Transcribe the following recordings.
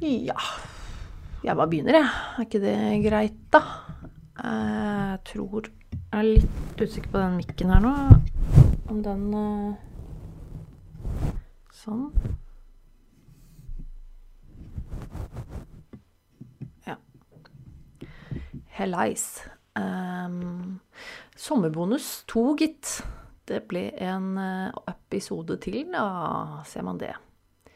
Ja, jeg bare begynner, jeg. Er ikke det greit, da? Jeg tror jeg er litt usikker på den mikken her nå. Om den sånn. Ja. Hellais. Sommerbonus 2, gitt. Det ble en episode til, da ser man det.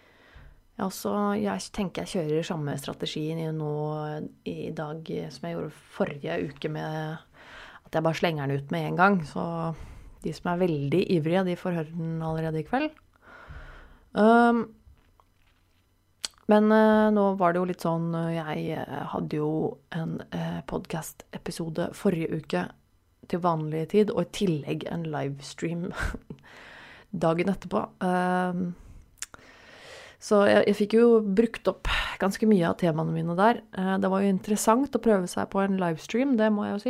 Jeg tenker jeg kjører samme strategien nå i dag som jeg gjorde forrige uke med at jeg bare slenger den ut med en gang. Så de som er veldig ivrige, de får høre den allerede i kveld. Men nå var det jo litt sånn, jeg hadde jo en podcast-episode forrige uke til vanlig tid, og i tillegg en livestream dagen etterpå. Så jeg fikk jo brukt opp ganske mye av temaene mine der. Det var jo interessant å prøve seg på en livestream, det må jeg jo si.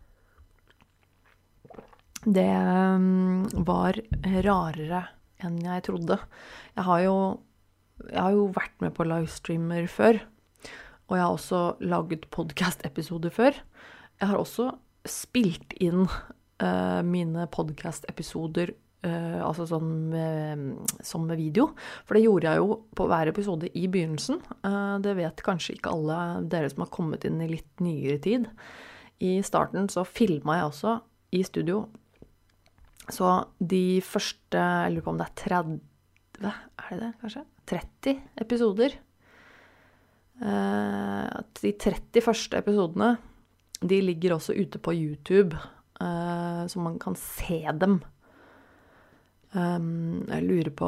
Det var rarere enn jeg trodde. Jeg har jo vært med på livestreamer før, og jeg har også laget podcast-episoder før. Jeg har også spilt inn mine podcast-episoder altså sånn som med video, for det gjorde jeg jo på hver episode i begynnelsen. Det vet kanskje ikke alle dere som har kommet inn i litt nyere tid. I starten så filmet jeg også i studio, så de første, jeg lurer på om det er 30, er det kanskje? 30 episoder. De 30 første episodene, de ligger også ute på YouTube, så man kan se dem. Jeg lurer på,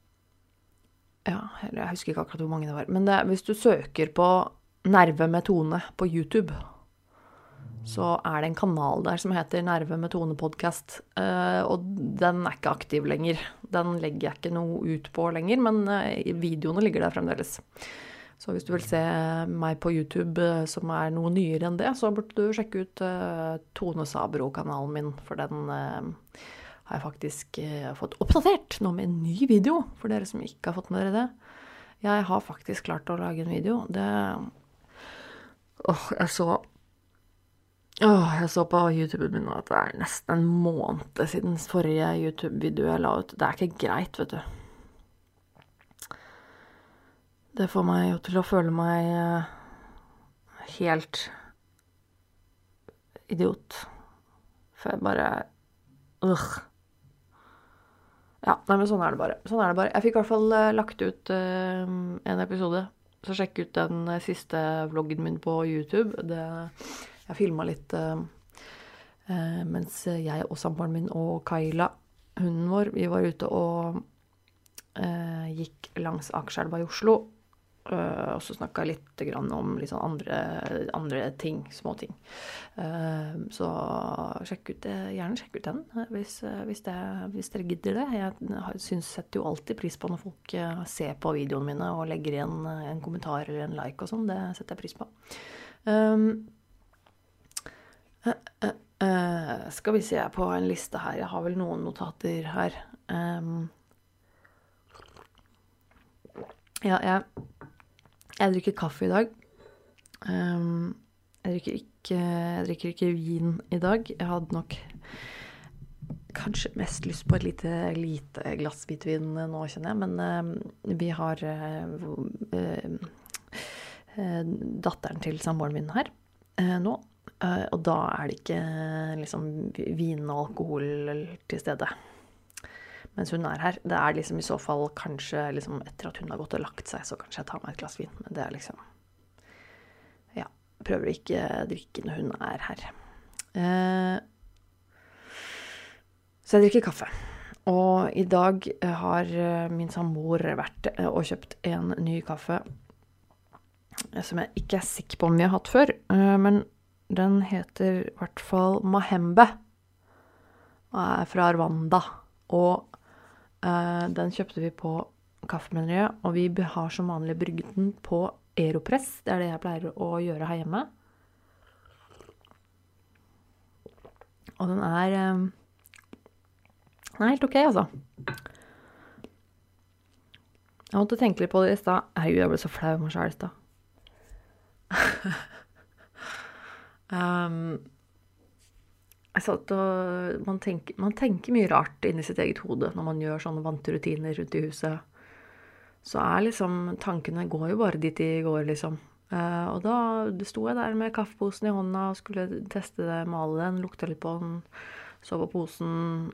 jeg husker ikke akkurat hvor mange det var, men hvis du søker på Nerve med Tone på YouTube, så er det en kanal der som heter Nerve med Tone podcast, og den er ikke aktiv lenger. Den legger jeg ikke noe ut på lenger, men videoene ligger der fremdeles. Så hvis du vil se meg på YouTube som er noe nyere enn det, så burde du sjekke ut Tone Sabro-kanalen min, for den har jeg faktisk fått oppdatert nå med en ny video, for dere som ikke har fått med dere det. Jeg har faktisk klart å lage en video. Jeg så på YouTube min at det er nesten en måned siden forrige YouTube-video jeg la ut. Det er ikke greit, vet du. Det får meg jo til å føle meg helt idiot. For jeg bare... Ja, men sånn er det bare. Jeg fikk i hvert fall lagt ut en episode, så sjekk ut den siste vloggen min på YouTube. Jeg filmet litt mens jeg og samboeren min og Kaila, hunden vår, vi var ute og gikk langs Akerselva i Oslo. Og så snakket jeg litt grann om litt sånn andre ting, små ting. Så gjerne sjekk ut den, hvis dere gidder det. Jeg setter jo alltid pris på når folk ser på videoene mine og legger igjen en kommentar eller en like og sånn. Det setter jeg pris på. Skal vi se på en liste her. Jeg har vel noen notater her. Jeg drikker kaffe i dag. Jeg drikker ikke vin i dag. Jeg hadde nok kanskje mest lyst på et lite glass hvitvin nå, kjenner jeg. Men vi har datteren til samboeren min her nå. Og da er det ikke liksom vin og alkohol til stede. Mens hun er her. Det er liksom i så fall kanskje liksom etter at hun har gått og lagt seg, så kanskje jeg tar meg et glass vin. Men det er liksom, prøver ikke drikke når hun er her. Så jeg drikker kaffe. Og i dag har min samboer vært og kjøpt en ny kaffe, som jeg ikke er sikker på om vi har hatt før, men den heter i hvert fall Mahembe, og er fra Rwanda, og den kjøpte vi på kaffemeneriet, og vi har som vanlig brygget den på Aeropress. Det er det jeg pleier å gjøre her hjemme. Og den er helt ok, altså. Jeg måtte tenke litt på det i sted. Herregud, jeg ble så flau med meg selv i sted. Jeg satt og man tenker mye rart inni sitt eget hode når man gjør sånne vante rutiner rundt i huset. Så liksom, tankene går jo bare dit de går, liksom. Og da sto jeg der med kaffeposen i hånda og skulle teste det, male den, lukte litt på den, så på posen,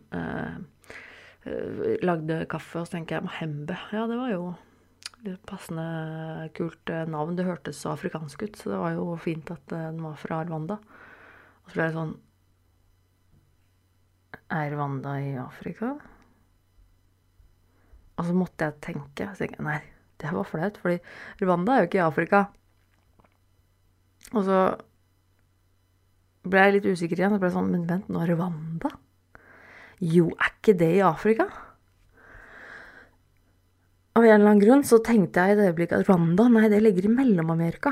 lagde kaffe, og så tenker jeg, Mahembe, ja, det var jo litt passende kult navn. Det hørtes så afrikansk ut, så det var jo fint at den var fra Rwanda. Og så ble det sånn, er Rwanda i Afrika? Og så måtte jeg tenke, nei, det var flaut, fordi Rwanda er jo ikke i Afrika. Og så ble jeg litt usikker igjen, og ble sånn, men vent, nå er Rwanda? Jo, er ikke det i Afrika? Av en eller annen grunn så tenkte jeg i det øyeblikket at Rwanda, nei, det ligger i Mellom-Amerika.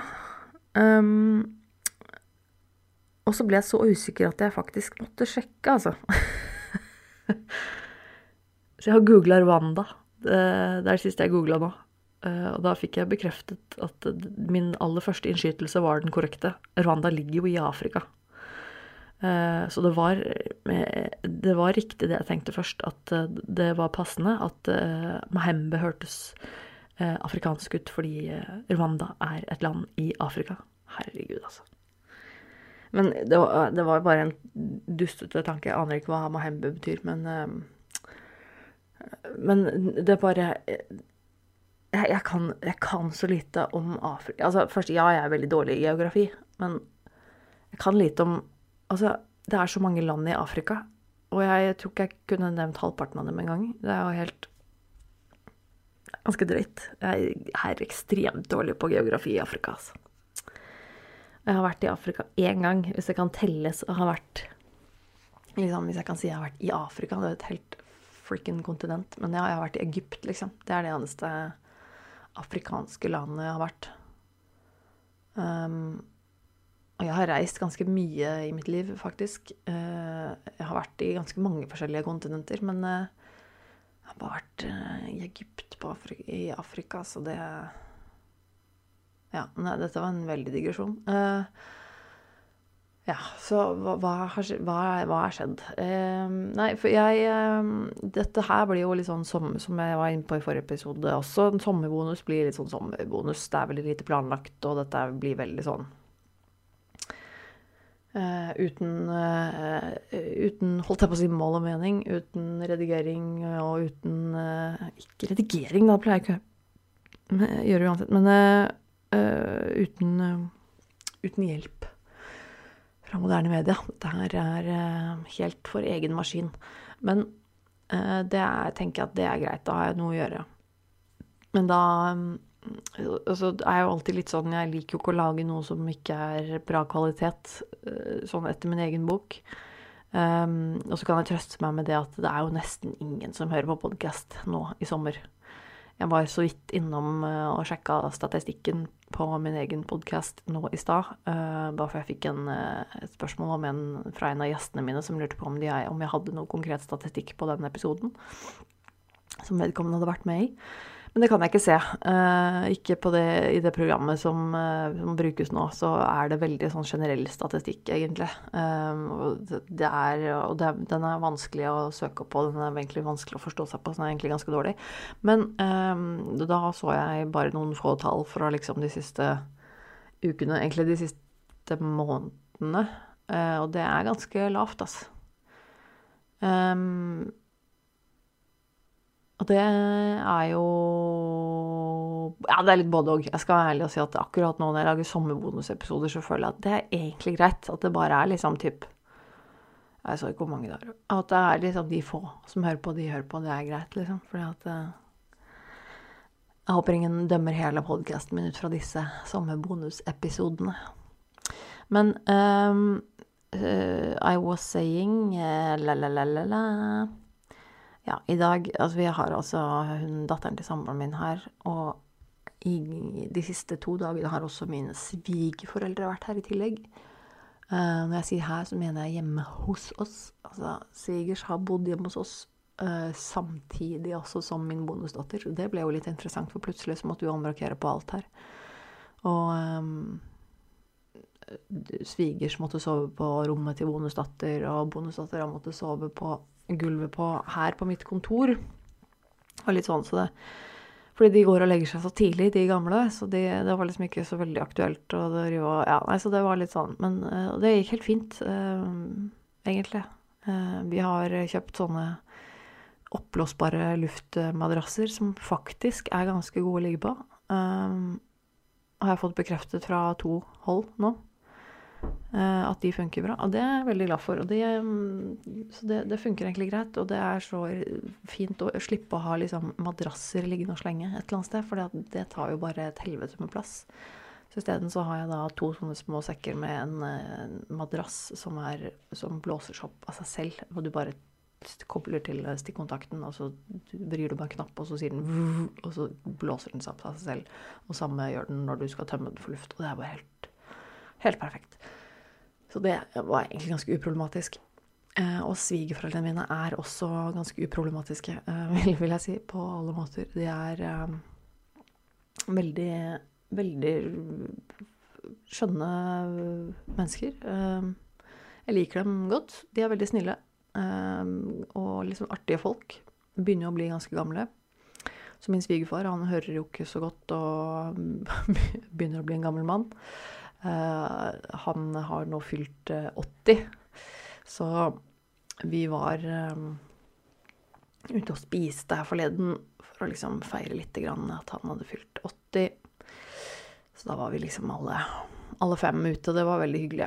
Og så ble jeg så usikker at jeg faktisk måtte sjekke, altså. Så jeg har googlet Rwanda. Det er det siste jeg googlet nå. Og da fikk jeg bekreftet at min aller første innskytelse var den korrekte. Rwanda ligger jo i Afrika. Så det var riktig det jeg tenkte først, at det var passende at Mahembe hørtes afrikansk ut, fordi Rwanda er et land i Afrika. Herregud, altså. Men det var bare en dustete tanke. Jeg aner ikke hva Mahembe betyr, men det bare... Jeg kan så lite om Afrika. Altså, først, ja, jeg er veldig dårlig i geografi, men jeg kan lite om... Altså, det er så mange land i Afrika, og jeg tror ikke jeg kunne nevnt halvparten av dem en gang. Det er jo helt ganske drøyt. Jeg er ekstremt dårlig på geografi i Afrika, altså. Jeg har vært i Afrika en gang, hvis det kan telles å ha vært... Liksom, hvis jeg kan si jeg har vært i Afrika, det er et helt freaking kontinent. Men ja, jeg har vært i Egypt, liksom. Det er det eneste afrikanske landet jeg har vært. Og jeg har reist ganske mye i mitt liv, faktisk. Jeg har vært i ganske mange forskjellige kontinenter, men jeg har bare vært i Egypt i Afrika, så det... Ja, nei, dette var en veldig digresjon. Ja, så hva har skjedd? Nei, for dette her blir jo litt sånn som jeg var inne på i forrige episode også, en sommerbonus blir litt sånn sommerbonus, det er veldig lite planlagt, og dette blir veldig sånn uten holdt jeg på å si mål og mening, uten redigering og uten, ikke redigering, da pleier jeg ikke å gjøre uansett, men uten hjelp fra moderne media. Dette er helt for egen maskin. Men tenker jeg at det er greit, da har jeg noe å gjøre. Men da altså, det er jo alltid litt sånn, jeg liker jo ikke å lage noe som ikke er bra kvalitet, sånn etter min egen bok. Og så kan jeg trøste meg med det at det er jo nesten ingen som hører på podcast nå i sommer. Jeg var så vidt innom og sjekket statistikken på min egen podcast nå i stad, bare for jeg fikk et spørsmål fra en av gjestene mine som lurte på om jeg hadde noe konkret statistikk på den episoden som vedkommende hadde vært med i. Men det kan jeg ikke se. Ikke i det programmet som brukes nå, så er det veldig sånn generell statistikk, egentlig. Den er vanskelig å søke på, den er egentlig vanskelig å forstå seg på, så den er egentlig ganske dårlig. Men da så jeg bare noen få tall fra liksom de siste ukene, egentlig de siste månedene, og det er ganske lavt, altså. Og det er jo... Ja, det er litt både og. Jeg skal være ærlig og si at akkurat nå når jeg lager sommerbonusepisoder, så føler jeg at det er egentlig greit. At det bare er liksom typ... Jeg så ikke hvor mange det er. At det er liksom de få som hører på, det er greit, liksom. Fordi at... Jeg håper ingen dømmer hele podcasten min ut fra disse sommerbonusepisodene. Men... I was saying... Ja, i dag, altså vi har altså datteren til samboeren min her, og i de siste 2 dagene har også mine svigerforeldre vært her i tillegg. Når jeg sier her, så mener jeg hjemme hos oss. Altså, svigers har bodd hjemme hos oss samtidig også som min bonusdatter. Det ble jo litt interessant, for plutselig så måtte vi omrokere på alt her. Og svigers måtte sove på rommet til bonusdatter, og bonusdatter måtte sove på gulvet her på mitt kontor. Og litt sånn, så det... Fordi de går og legger seg så tidlig, de gamle, så det var liksom ikke så veldig aktuelt. Og så det var litt sånn. Men det gikk helt fint, egentlig. Vi har kjøpt sånne oppblåsbare luftmadrasser som faktisk ganske gode å ligge på. Har jeg fått bekreftet fra 2 hold nå, at de funker bra. Og det jeg veldig glad for. Og så det funker egentlig greit, og det så fint å slippe å ha liksom madrasser liggende og slenge et eller annet sted, for det tar jo bare et helvete med plass. Så i stedet så har jeg da 2 sånne små sekker med en madrass som blåser seg opp av seg selv, og du bare kobler til stikkontakten, og så vrir du bare en knapp, og så sier den og så blåser den seg opp av seg selv, og samme gjør den når du skal tømme den for luft, og det bare helt perfekt. Så det var egentlig ganske uproblematisk. Og svigerforeldrene mine også ganske uproblematiske, vil jeg si, på alle måter. De veldig, veldig skjønne mennesker. Jeg liker dem godt. De veldig snille. Og liksom artige folk. Begynner å bli ganske gamle. Så min svigerfar, han hører jo ikke så godt, og begynner å bli en gammel mann. Han har nå fylt 80, så vi var ute og spiste her forleden for å liksom feire litt grann at han hadde fylt 80. Så da var vi liksom alle 5 ute, og det var veldig hyggelig.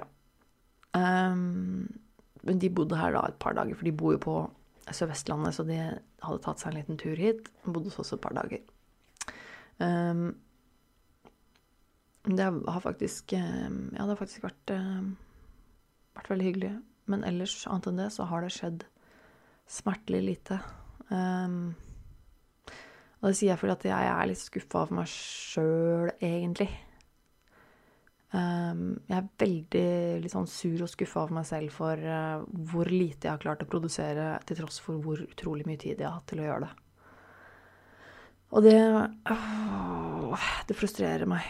Men de bodde her da et par dager, for de bor jo på Sør-Vestlandet, så de hadde tatt seg en liten tur hit, og bodde hos oss et par dager. Det har faktisk vært veldig hyggelig. Men ellers, annet enn det, så har det skjedd smertelig lite. Og det sier jeg fordi at jeg litt skuffet av meg selv, egentlig. Jeg veldig litt sånn sur og skuffet av meg selv for hvor lite jeg har klart å produsere, til tross for hvor utrolig mye tid jeg har hatt til å gjøre det. Og det frustrerer meg.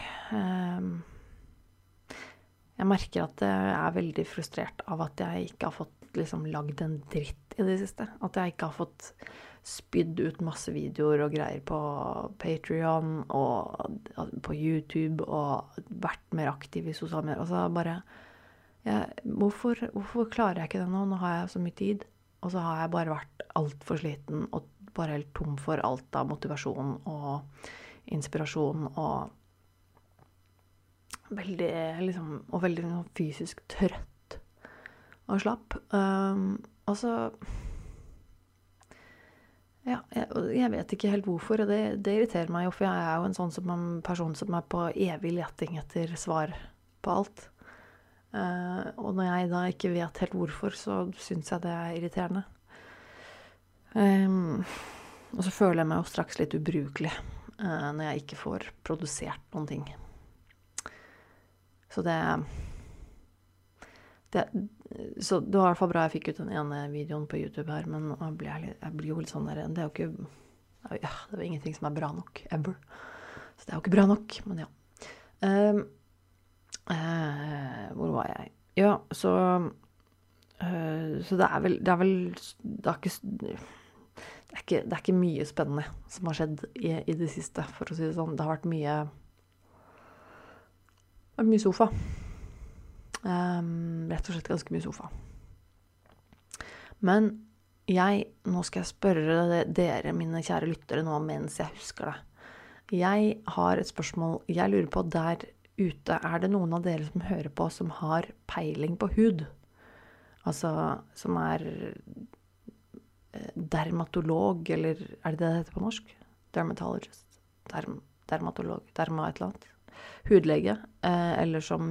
Jeg merker at jeg veldig frustrert av at jeg ikke har fått liksom lagd en dritt i det siste. At jeg ikke har fått spydd ut masse videoer og greier på Patreon og på YouTube og vært mer aktiv i sosiale medier. Altså bare, hvorfor klarer jeg ikke det nå? Nå har jeg så mye tid, og så har jeg bare vært alt for sliten og bare helt tom for alt av motivasjon og inspirasjon og veldig fysisk trøtt og slapp. Og så jeg vet ikke helt hvorfor, og det irriterer meg jo, for jeg jo en sånn person som på evig leting etter svar på alt. Og når jeg da ikke vet helt hvorfor, så synes jeg det irriterende. Og så føler jeg meg jo straks litt ubrukelig når jeg ikke får produsert noen ting. Så det var i hvert fall bra jeg fikk ut den ene videoen på YouTube her, men jeg blir jo litt sånn der, det jo ingenting som bra nok, ever. Så det jo ikke bra nok, men ja. Hvor var jeg? Ja, så det er ikke mye spennende som har skjedd i det siste, for å si det sånn. Det har vært mye sofa. Rett og slett ganske mye sofa. Men nå skal jeg spørre dere, mine kjære lyttere, nå mens jeg husker det. Jeg har et spørsmål jeg lurer på der ute. Det noen av dere som hører på som har peiling på hud? Altså, som dermatolog, eller det heter på norsk? Dermatologist, dermatolog, et eller annet. Hudlege, eller som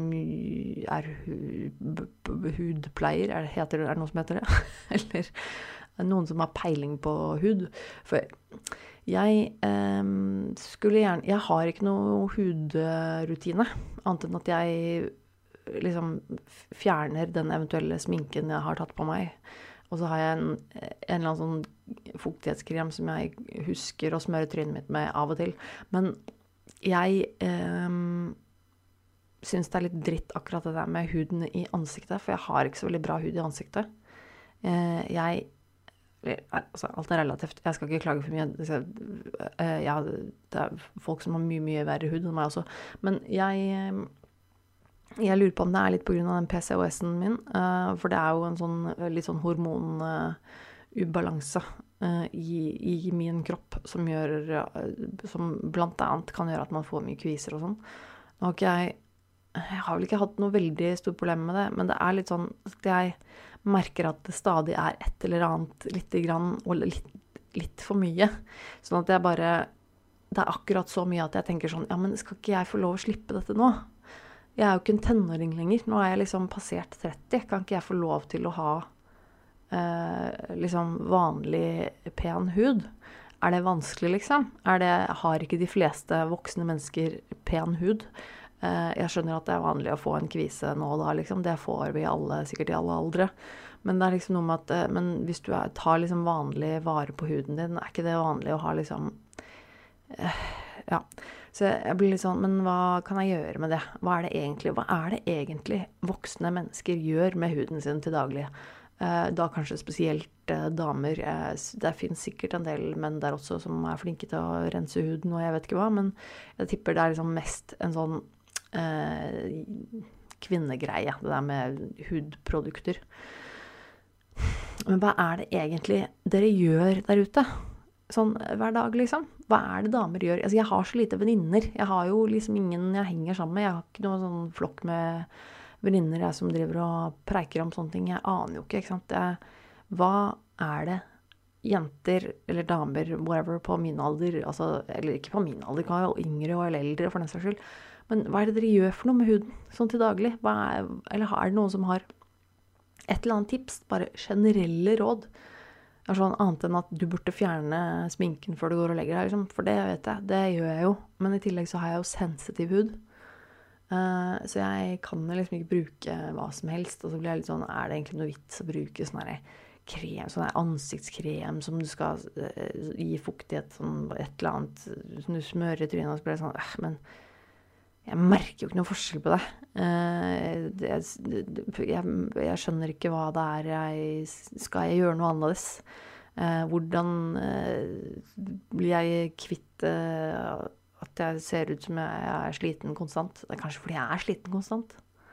hudpleier, heter det noe som heter det? Eller noen som har peiling på hud. For jeg har ikke noe hudrutine, annet enn at jeg liksom fjerner den eventuelle sminken jeg har tatt på meg, Og så har jeg en eller annen sånn fuktighetskrem som jeg husker å smøre trynet mitt med av og til. Men jeg synes det litt dritt akkurat det der med huden i ansiktet, for jeg har ikke så veldig bra hud i ansiktet. Altså, alt relativt. Jeg skal ikke klage for mye. Det folk som har mye verre hud enn meg også. Men jeg lurer på om det litt på grunn av den PCOS-en min, for det jo en sånn, litt sånn hormonubalanse i min kropp som blant annet kan gjøre at man får mye kviser og sånn. Nå har jeg har vel ikke hatt noe veldig stort problem med det, men det litt sånn at jeg merker at det stadig et eller annet litt grann, og litt for mye. Sånn at det akkurat så mye at jeg tenker sånn, ja, men skal ikke jeg få lov å slippe dette nå? Jeg jo ikke en tenåring lenger. Nå jeg liksom passert 30. Kan ikke jeg få lov til å ha liksom vanlig pen hud? Det vanskelig, liksom? Har ikke de fleste voksne mennesker pen hud? Jeg skjønner at det vanlig å få en kvise nå og da, liksom. Det får vi alle, sikkert i alle aldre. Men det liksom noe med at men hvis du tar liksom vanlig vare på huden din, ikke det vanlig å ha liksom ja. Så jeg blir litt sånn, men hva kan jeg gjøre med det? Hva det egentlig voksne mennesker gjør med huden sin til daglig? Da kanskje spesielt damer. Det finnes sikkert en del menn der også som flinke til å rense huden, og jeg vet ikke hva, men jeg tipper det liksom mest en sånn kvinnegreie, det der med hudprodukter. Men hva det egentlig dere gjør der ute? Sånn hver dag, liksom. Hva det damer gjør? Altså, jeg har så lite venninner. Jeg har jo liksom ingen jeg henger sammen med. Jeg har ikke noen sånn flokk med venninner jeg som driver og preiker om sånne ting. Jeg aner jo ikke sant? Hva det jenter eller damer, whatever, på min alder, altså, eller ikke på min alder, kan jo yngre og eldre for den saks skyld, men hva det dere gjør for noe med huden, sånn til daglig? Eller har det noen som har et eller annet tips, bare generelle råd? Sånn annet enn at du burde fjerne sminken før du går og legger deg, liksom. For det vet jeg, det gjør jeg jo. Men i tillegg så har jeg jo sensitiv hud. Så jeg kan liksom ikke bruke hva som helst. Og så blir jeg litt sånn, det egentlig noe vits å bruke sånn her krem, sånn her ansiktskrem som du skal gi fuktighet, sånn et eller annet, som du smører i trynet, og så blir det sånn, men jeg merker jo ikke noe forskjell på det. Jeg skjønner ikke hva det skal jeg gjøre noe annerledes? Hvordan blir jeg kvitt at jeg ser ut som jeg sliten konstant? Det kanskje fordi jeg sliten konstant.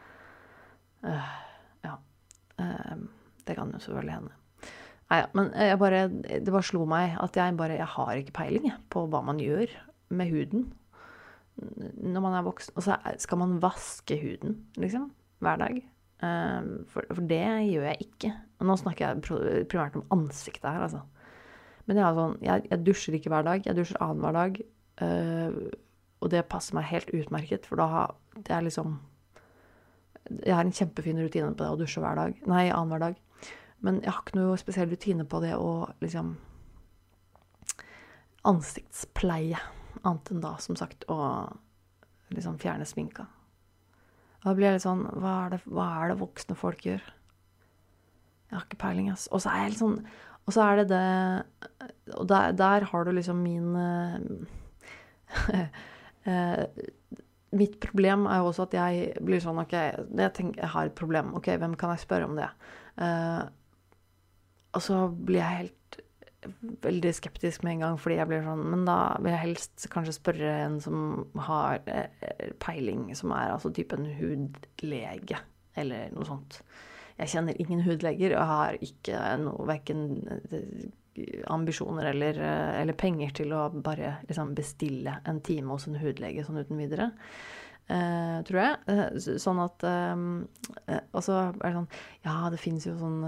Ja. Det kan jo selvfølgelig hende. Neida, men det bare slo meg at jeg har ikke peiling på hva man gjør med huden når man voksen, og så skal man vaske huden, liksom, hver dag. For det gjør jeg ikke. Og nå snakker jeg primært om ansiktet her, altså. Men jeg dusjer ikke hver dag, jeg dusjer annen hver dag, og det passer meg helt utmerket, for det liksom, jeg har en kjempefin rutine på det å dusje annen hver dag. Men jeg har ikke noe spesiell rutine på det å liksom ansiktspleie, annet enn da, som sagt, å liksom fjerne sminka. Og da blir jeg litt sånn, hva det voksne folk gjør? Jeg har ikke peiling, ass. Og så jeg litt sånn, og så det, og der har du liksom min mitt problem jo også at jeg blir sånn, ok, jeg har et problem, ok, hvem kan jeg spørre om det? Og så blir jeg helt veldig skeptisk med en gang, fordi jeg blir sånn, men da vil jeg helst kanskje spørre en som har peiling, som altså type en hudlege, eller noe sånt. Jeg kjenner ingen hudleger, og jeg har ikke noe, hverken ambisjoner eller penger til å bare liksom bestille en time hos en hudlege sånn uten videre. Tror jeg. Sånn at og så det sånn, ja, det finnes jo sånn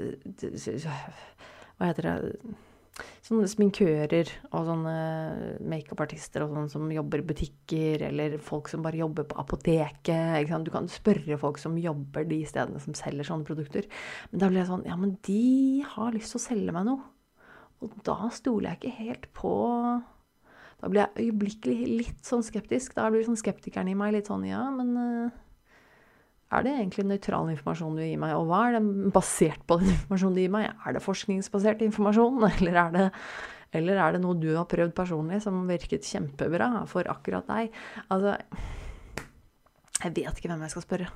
hva heter det, sånne sminkører og sånne make-up-artister og sånne som jobber i butikker, eller folk som bare jobber på apoteket, ikke sant? Du kan spørre folk som jobber de stedene som selger sånne produkter, men da blir jeg sånn, ja, men de har lyst til å selge meg noe, og da stoler jeg ikke helt på, da blir jeg øyeblikkelig litt sånn skeptisk, da blir sånn skeptikeren i meg litt sånn, ja, men er det egentlig nøytral informasjon du gir meg, og hva er det basert på den informasjonen du gir meg? Er det forskningsbasert informasjon, eller er det noe du har prøvd personlig som virket kjempebra for akkurat deg? Altså, jeg vet ikke hvem jeg skal spørre.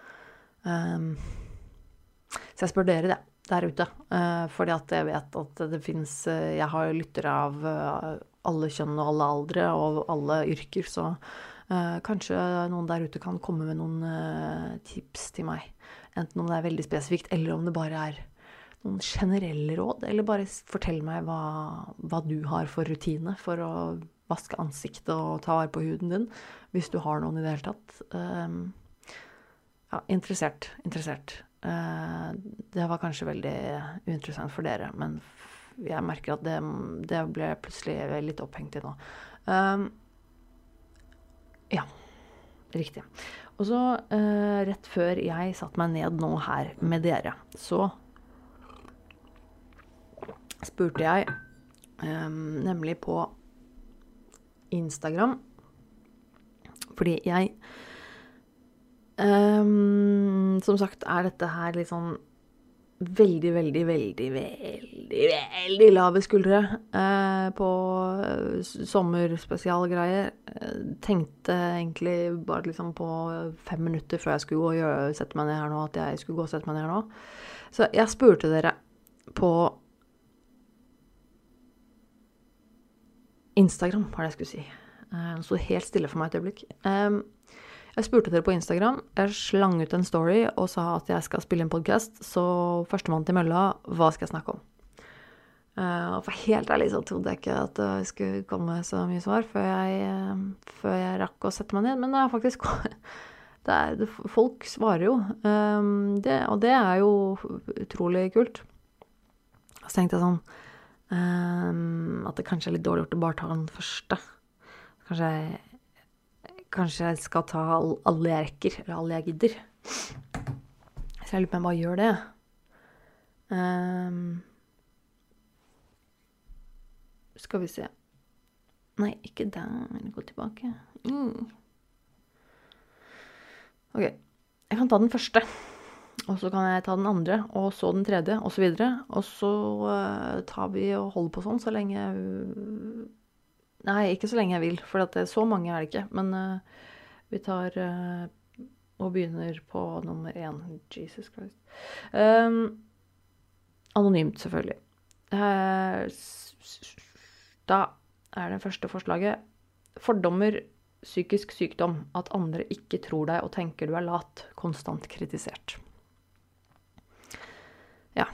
Så jeg spør dere det, der ute, fordi at jeg vet at det finnes, jeg har lyttere av alle kjønn og alle aldre og alle yrker, så kanskje noen der ute kan komme med noen tips til meg, enten om det er veldig spesifikt, eller om det bare er noen generelle råd, eller bare fortell meg hva du har for rutine for å vaske ansiktet og ta vare på huden din, hvis du har noen i det hele tatt. Ja, interessert. Det var kanskje veldig uinteressant for dere, men jeg merker at det ble plutselig litt opphengt i nå. Ja, riktig. Og så rett før jeg satt meg ned nå her med dere, så spurte jeg nemlig på Instagram, fordi jeg som sagt er dette her litt sånn veldig lave skuldre på sommerspesialgreier. Tenkte egentlig bare liksom på 5 minutter før jeg skulle gå og sette meg ned her nå, at jeg skulle gå og sette meg ned her nå. Så jeg spurte dere på Instagram, var det jeg skulle si. Det stod helt stille for meg et øyeblikk. Jeg spurte dere på Instagram, jeg slang ut en story og sa at jeg skal spille en podcast, så førstemann til mølla, hva skal jeg snakke om? Og for helt ærlig så trodde jeg ikke at det skulle komme så mye svar før jeg rakk å sette meg ned, men det er faktisk, folk svarer jo, og det er jo utrolig kult. Så tenkte jeg sånn, at det kanskje er litt dårlig gjort å bare ta den første. Kanskje jeg skal ta alle jeg rekker, eller alle jeg gidder. Så jeg lurer på om jeg bare gjør det. Skal vi se. Nei, ikke der. Gå tilbake. Ok, jeg kan ta den første. Og så kan jeg ta den andre, og så den tredje, og så videre. Og så tar vi og holder på sånn så lenge... Nei, ikke så lenge jeg vil, for så mange er det ikke. Men vi tar og begynner på nummer 1. Jesus Christ. Anonymt, selvfølgelig. Da er det første forslaget. Fordommer, psykisk sykdom. At andre ikke tror deg og tenker du er lat. Konstant kritisert. Ja.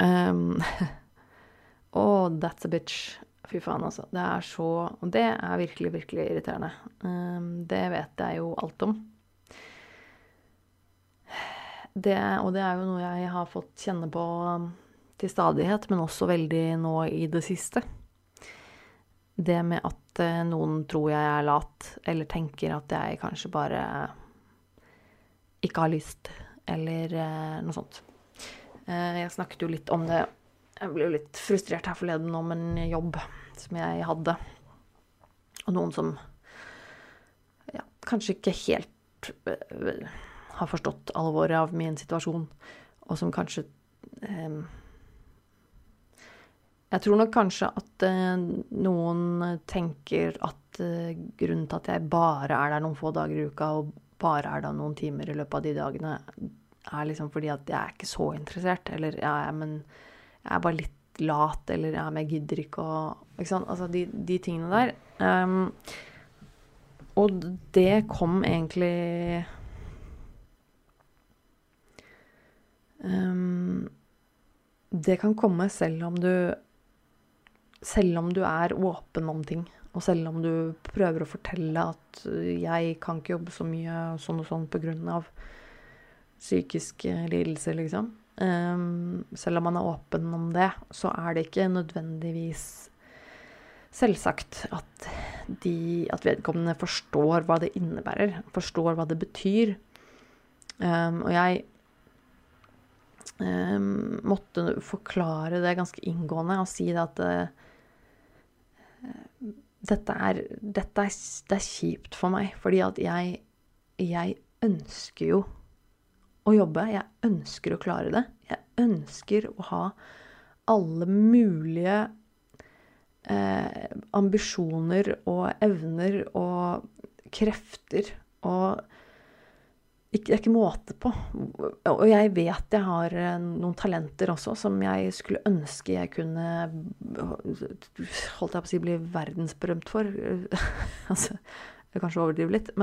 That's a bitch. Fy faen, altså. Og det er virkelig, virkelig irriterende. Det vet jeg jo alt om. Og det er jo noe jeg har fått kjenne på til stadighet, men også veldig nå i det siste. Det med at noen tror jeg er lat, eller tenker at jeg kanskje bare ikke har lyst, eller noe sånt. Jeg snakket jo litt om det. Jeg ble jo litt frustrert her forleden om en jobb som jeg hadde. Og noen som kanskje ikke helt har forstått alvoret av min situasjon. Og som kanskje... jeg tror nok kanskje at noen tenker at grunnen til at jeg bare er der noen få dager i uka, og bare er der noen timer i løpet av de dagene, er liksom fordi at jeg er ikke så interessert. Eller men jeg er bare litt lat, eller men jeg gidder ikke å... Ikke sant? Altså de tingene der. Og det kom egentlig... det kan komme selv om du er åpen om ting, og selv om du prøver å fortelle at jeg kan ikke jobbe så mye sånn og sånn på grunn av psykisk lidelse, liksom. Selv om man er åpen om det, så er det ikke nødvendigvis selvsagt at vedkommende forstår hva det innebærer, forstår hva det betyr. Og jeg måtte forklare det ganske inngående og si det at det er kjipt for meg, fordi at jeg ønsker jo å jobbe. Jeg ønsker å klare det. Jeg ønsker å ha alle mulige ambisjoner og evner og krefter og det er ikke måte på. Og jeg vet jeg har noen talenter også som jeg skulle ønske jeg kunne holdt jeg på å si bli verdensberømt for. Altså, jeg kanskje overdriver litt,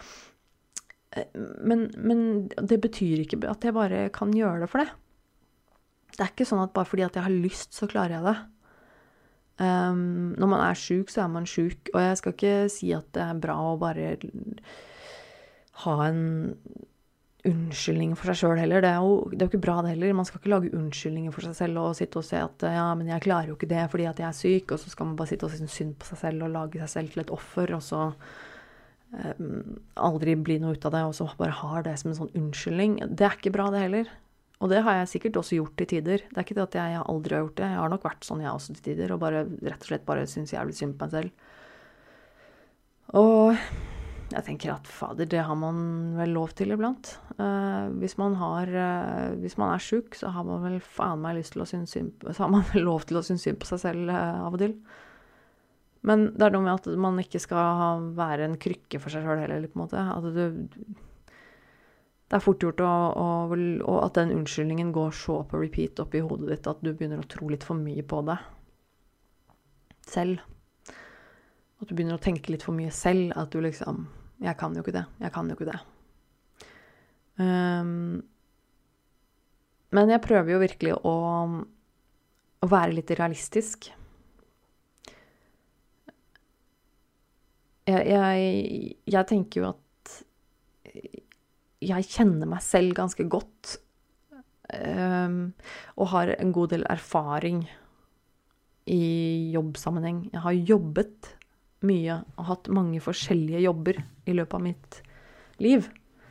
men det betyr ikke at jeg bare kan gjøre det for det. Det er ikke sånn at bare fordi at jeg har lyst, så klarer jeg det. Når man er syk, så er man syk, og jeg skal ikke si at det er bra å bare ha en unnskyldning for seg selv heller. Det er jo ikke bra det heller. Man skal ikke lage unnskyldninger for seg selv og sitte og se at ja, men jeg klarer jo ikke det fordi at jeg er syk, og så skal man bare sitte og synes synd på seg selv og lage seg selv til et offer, og så aldri bli noe ut av det, og så bare har det som en sånn unnskyldning. Det er ikke bra det heller. Og det har jeg sikkert også gjort til tider. Det er ikke det at jeg aldri har gjort det. Jeg har nok vært sånn jeg også til tider, og bare rett og slett bare synes jævlig synd på meg selv. Og jeg tenker at fader, det har man vel lov til iblant. Hvis man er syk, så har man vel faen meg lyst til å synes synd, så har man vel lov til å synes synd på seg selv av og til. Men det er noe med at man ikke skal være en krykke for seg selv heller, på en måte. At det er fort gjort og at den unnskyldningen går så på repeat opp i hodet ditt at du begynner å tro litt for mye på det selv. At du begynner å tenke litt for mye selv, at du liksom, jeg kan jo ikke det. Men jeg prøver jo virkelig å være litt realistisk. Jeg tenker jo at jeg kjenner meg selv ganske godt, og har en god del erfaring i jobbsammenheng. Jeg har jobbet mye og hatt mange forskjellige jobber i løpet av mitt liv.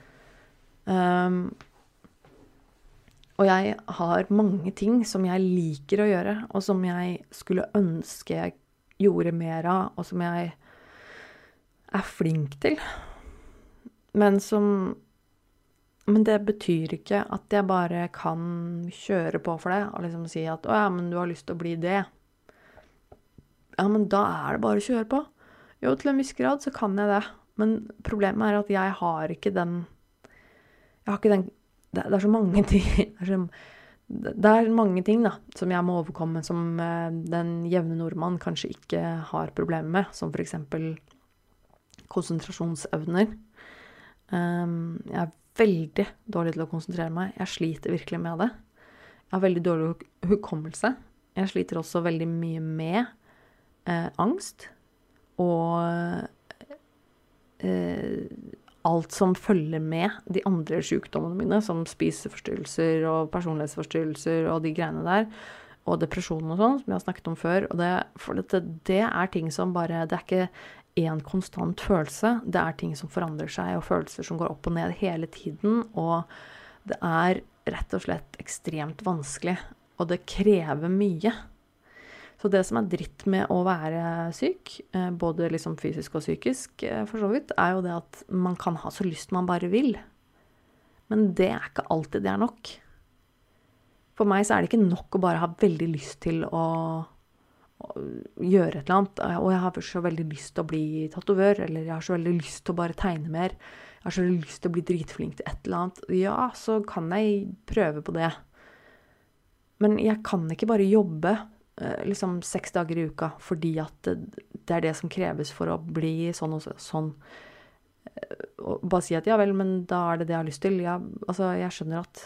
Og jeg har mange ting som jeg liker å gjøre, og som jeg skulle ønske jeg gjorde mer av, og som jeg er flink til. Men det betyr ikke at jeg bare kan kjøre på for det, og liksom si at, ja, men du har lyst til å bli det. Ja, men da er det bare å kjøre på. Jo, til en viss grad så kan jeg det. Men problemet er at jeg har ikke den, det er så mange ting, det er mange ting da, som jeg må overkomme, som den jevne nordmann kanskje ikke har problemer med, som for eksempel konsentrasjonsevner. Jeg er veldig dårlig til å konsentrere meg. Jeg sliter virkelig med det. Jeg har veldig dårlig hukommelse. Jeg sliter også veldig mye med angst og alt som følger med de andre sykdommene mine, som spiseforstyrrelser og personlighetsforstyrrelser og de greiene der, og depresjon og sånn, som jeg har snakket om før. Og det er ting som bare, det er ikke en konstant følelse, det er ting som forandrer seg, og følelser som går opp og ned hele tiden, og det er rett og slett ekstremt vanskelig, og det krever mye. Så det som er dritt med å være syk, både liksom fysisk og psykisk for så vidt, er jo det at man kan ha så lyst man bare vil. Men det er ikke alltid det er nok. For meg så er det ikke nok å bare ha veldig lyst til å gjøre et eller annet. Og jeg har så veldig lyst til å bli tatovør, eller jeg har så veldig lyst til å bare tegne mer. Jeg har så veldig lyst til å bli dritflink til et eller annet. Ja, så kan jeg prøve på det. Men jeg kan ikke bare jobbe liksom 6 dager i uka, fordi at det er det som kreves for å bli sånn og sånn. Og bare si at ja vel, men da er det jeg har lyst til. Ja, altså, jeg skjønner at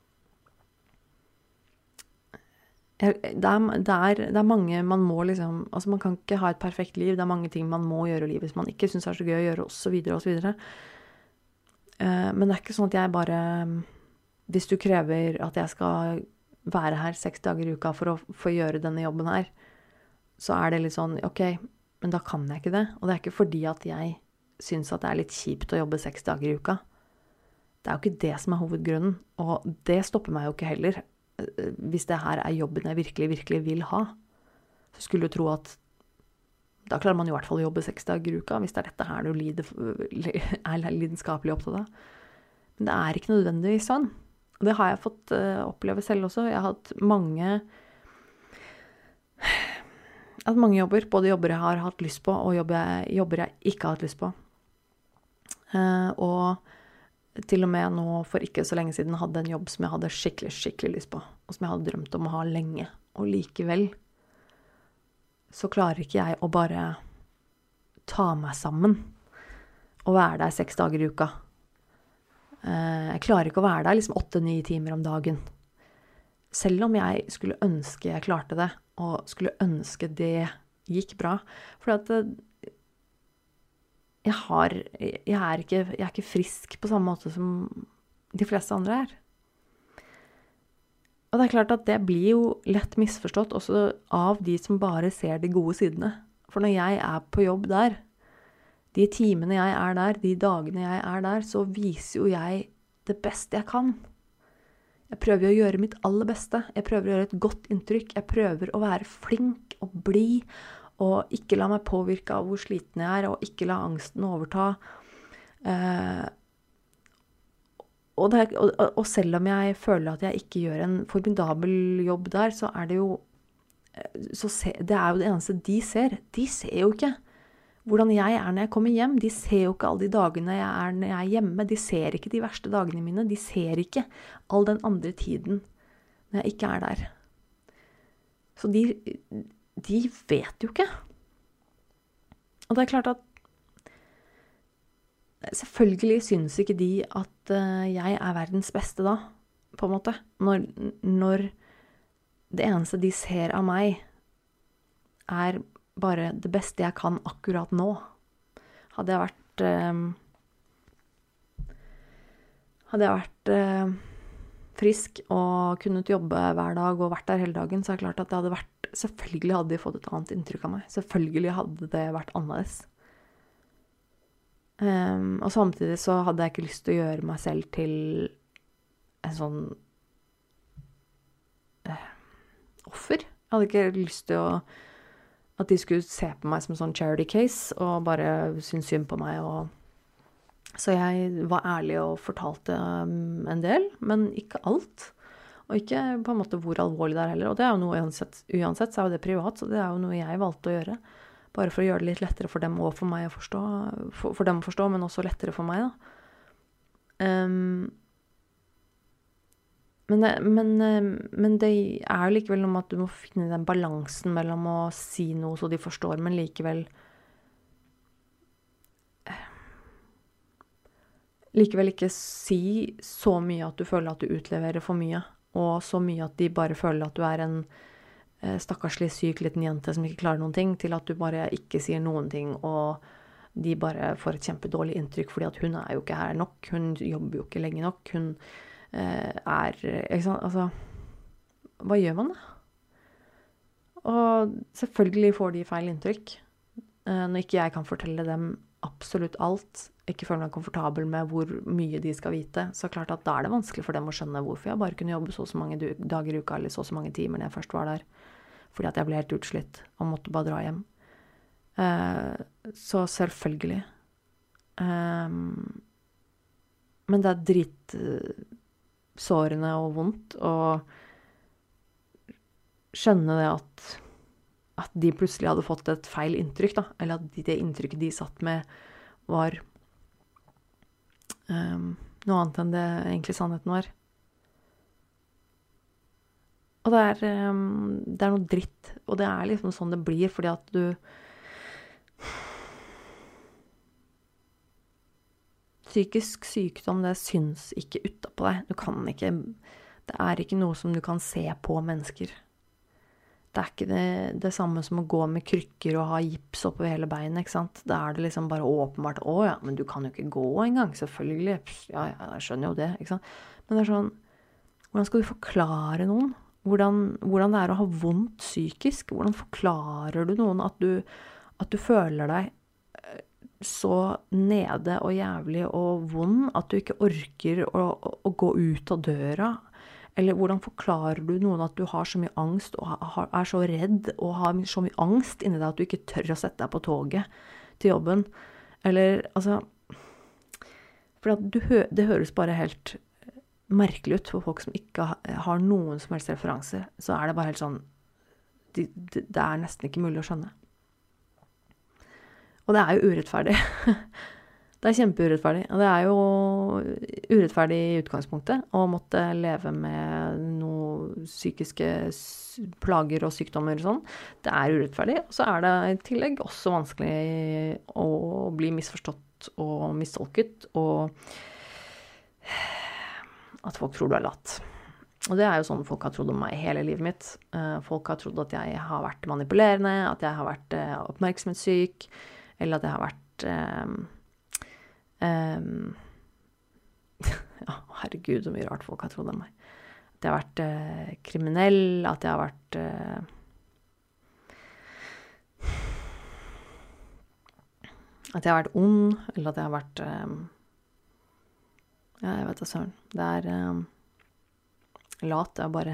det er mange man må liksom, altså man kan ikke ha et perfekt liv, det er mange ting man må gjøre i livet hvis man ikke synes det er så gøy å gjøre, og så videre og så videre. Men det er ikke sånn at jeg bare, hvis du krever at jeg skal være her 6 dager i uka for å få gjøre denne jobben her, så er det litt sånn, ok, men da kan jeg ikke det. Og det er ikke fordi at jeg synes at det er litt kjipt å jobbe 6 dager i uka. Det er jo ikke det som er hovedgrunnen, og det stopper meg jo ikke heller. Hvis det her er jobben jeg virkelig, virkelig vil ha, så skulle du tro at da klarer man jo i hvert fall å jobbe 6 dager i uka, hvis det er dette her du er lidenskapelig opptatt av. Men det er ikke nødvendigvis sånn. Og det har jeg fått oppleve selv også. Jeg har hatt mange jobber, både jobber jeg har hatt lyst på, og jobber jeg ikke har hatt lyst på. Og til og med nå, for ikke så lenge siden, hadde en jobb som jeg hadde skikkelig, skikkelig lyst på, og som jeg hadde drømt om å ha lenge. Og likevel så klarer ikke jeg å bare ta meg sammen og være der 6 dager i uka. Jeg klarer ikke å være der liksom 8-9 timer om dagen. Selv om jeg skulle ønske jeg klarte det, og skulle ønske det gikk bra. For at jeg er ikke frisk på samme måte som de fleste andre er. Og det er klart at det blir jo lett misforstått også av de som bare ser de gode sidene. For når jeg er på jobb der, de timene jeg er der, de dagene jeg er der, så viser jo jeg det beste jeg kan. Jeg prøver å gjøre mitt aller beste. Jeg prøver å gjøre et godt inntrykk. Jeg prøver å være flink og blid, og ikke la meg påvirke av hvor sliten jeg er, og ikke la angsten overta. Og selv om jeg føler at jeg ikke gjør en formidabel jobb der, så er det jo det er jo det eneste de ser. De ser jo ikke hvordan jeg er når jeg kommer hjem. De ser jo ikke alle de dagene jeg er når jeg er hjemme. De ser ikke de verste dagene mine. De ser ikke all den andre tiden når jeg ikke er der. Så de vet jo ikke. Og det er klart at selvfølgelig synes ikke de at jeg er verdens beste da, på en måte. Når det eneste de ser av meg er bare det beste jeg kan akkurat nå. Hadde jeg vært frisk og kunnet jobbe hver dag og vært der hele dagen, så er det klart at det hadde vært, selvfølgelig hadde de fått et annet inntrykk av meg. Selvfølgelig hadde det vært annerledes. Og samtidig så hadde jeg ikke lyst til å gjøre meg selv til en sånn offer. Jeg hadde ikke lyst til at de skulle se på meg som en sånn charity case og bare synes synd på meg. Så jeg var ærlig og fortalte en del, men ikke alt. Og ikke på en måte hvor alvorlig det er heller. Og det er jo noe uansett så er jo det privat, så det er jo noe jeg valgte å gjøre. Bare for å gjøre det litt lettere for dem og for meg å forstå, for dem å forstå, men også lettere for meg da. Men det er jo likevel noe med at du må finne den balansen mellom å si noe så de forstår, men likevel ikke si så mye at du føler at du utleverer for mye, og så mye at de bare føler at du er en stakkarslig syk liten jente som ikke klarer noen ting, til at du bare ikke sier noen ting, og de bare får et kjempedårlig inntrykk, fordi at hun er jo ikke her nok, hun jobber jo ikke lenge nok, hun ikke sant, altså, hva gjør man da? Og selvfølgelig får de feil inntrykk. Når ikke jeg kan fortelle dem absolutt alt, ikke føler meg komfortabel med hvor mye de skal vite, så klart at da er det vanskelig for dem å skjønne hvorfor jeg bare kunne jobbe så mange dager i uka, eller så mange timer når jeg først var der, fordi at jeg ble helt utslitt og måtte bare dra hjem. Så selvfølgelig. Men det er sårende og vondt å skjønne det at de plutselig hadde fått et feil inntrykk da, eller at det inntrykket de satt med var noe annet enn det egentlig sannheten var. Og det er noe dritt, og det er liksom sånn det blir, fordi at psykisk sykdom, det syns ikke utapå deg. Du kan ikke, det er ikke noe som du kan se på mennesker. Det er ikke det samme som å gå med krykker og ha gips oppe ved hele beinet, ikke sant? Da er det liksom bare åpenbart, ja, men du kan jo ikke gå engang, selvfølgelig. Ja, jeg skjønner jo det, ikke sant? Men det er sånn, hvordan skal du forklare noen? Hvordan det er å ha vondt psykisk? Hvordan forklarer du noen at du føler deg så nede og jævlig og vond at du ikke orker å gå ut av døra? Eller hvordan forklarer du noen at du har så mye angst og er så redd og har så mye angst inni deg at du ikke tør å sette deg på toget til jobben? Eller, altså, For at det høres bare helt merkelig ut for folk som ikke har noen som helst referanse. Så det bare helt sånn, det nesten ikke mulig å skjønne. Og det jo urettferdig. Det kjempeurettferdig. Og det jo urettferdig I utgangspunktet å måtte leve med noen psykiske plager og sykdommer og sånn. Det urettferdig. Og så det I tillegg også vanskelig å bli misforstått og mistolket, og at folk tror du lat. Og det jo sånn folk har trodd om meg hele livet mitt. Folk har trodd at jeg har vært manipulerende, at jeg har vært oppmerksomhetssyk, eller at jeg har vært ja, herregud, så mye rart folk har trodd om meg. At jeg har vært kriminell, at jeg har vært ond, eller at jeg har vært ja, jeg vet da søren. Det lat, bare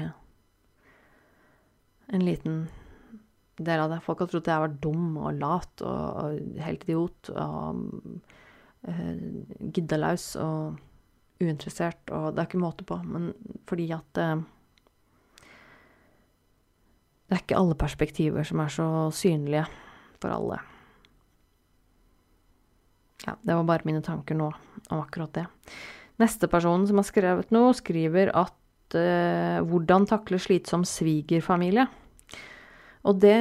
en liten del av det. Folk har trodd at jeg har vært dum og lat og helt idiot og giddalaus og uinteressert, og det ikke måte på, men fordi at det ikke alle perspektiver som så synlige for alle. Ja, det var bare mine tanker nå om akkurat det. Neste person som har skrevet noe, skriver at hvordan takle slitsom svigerfamilie. Og det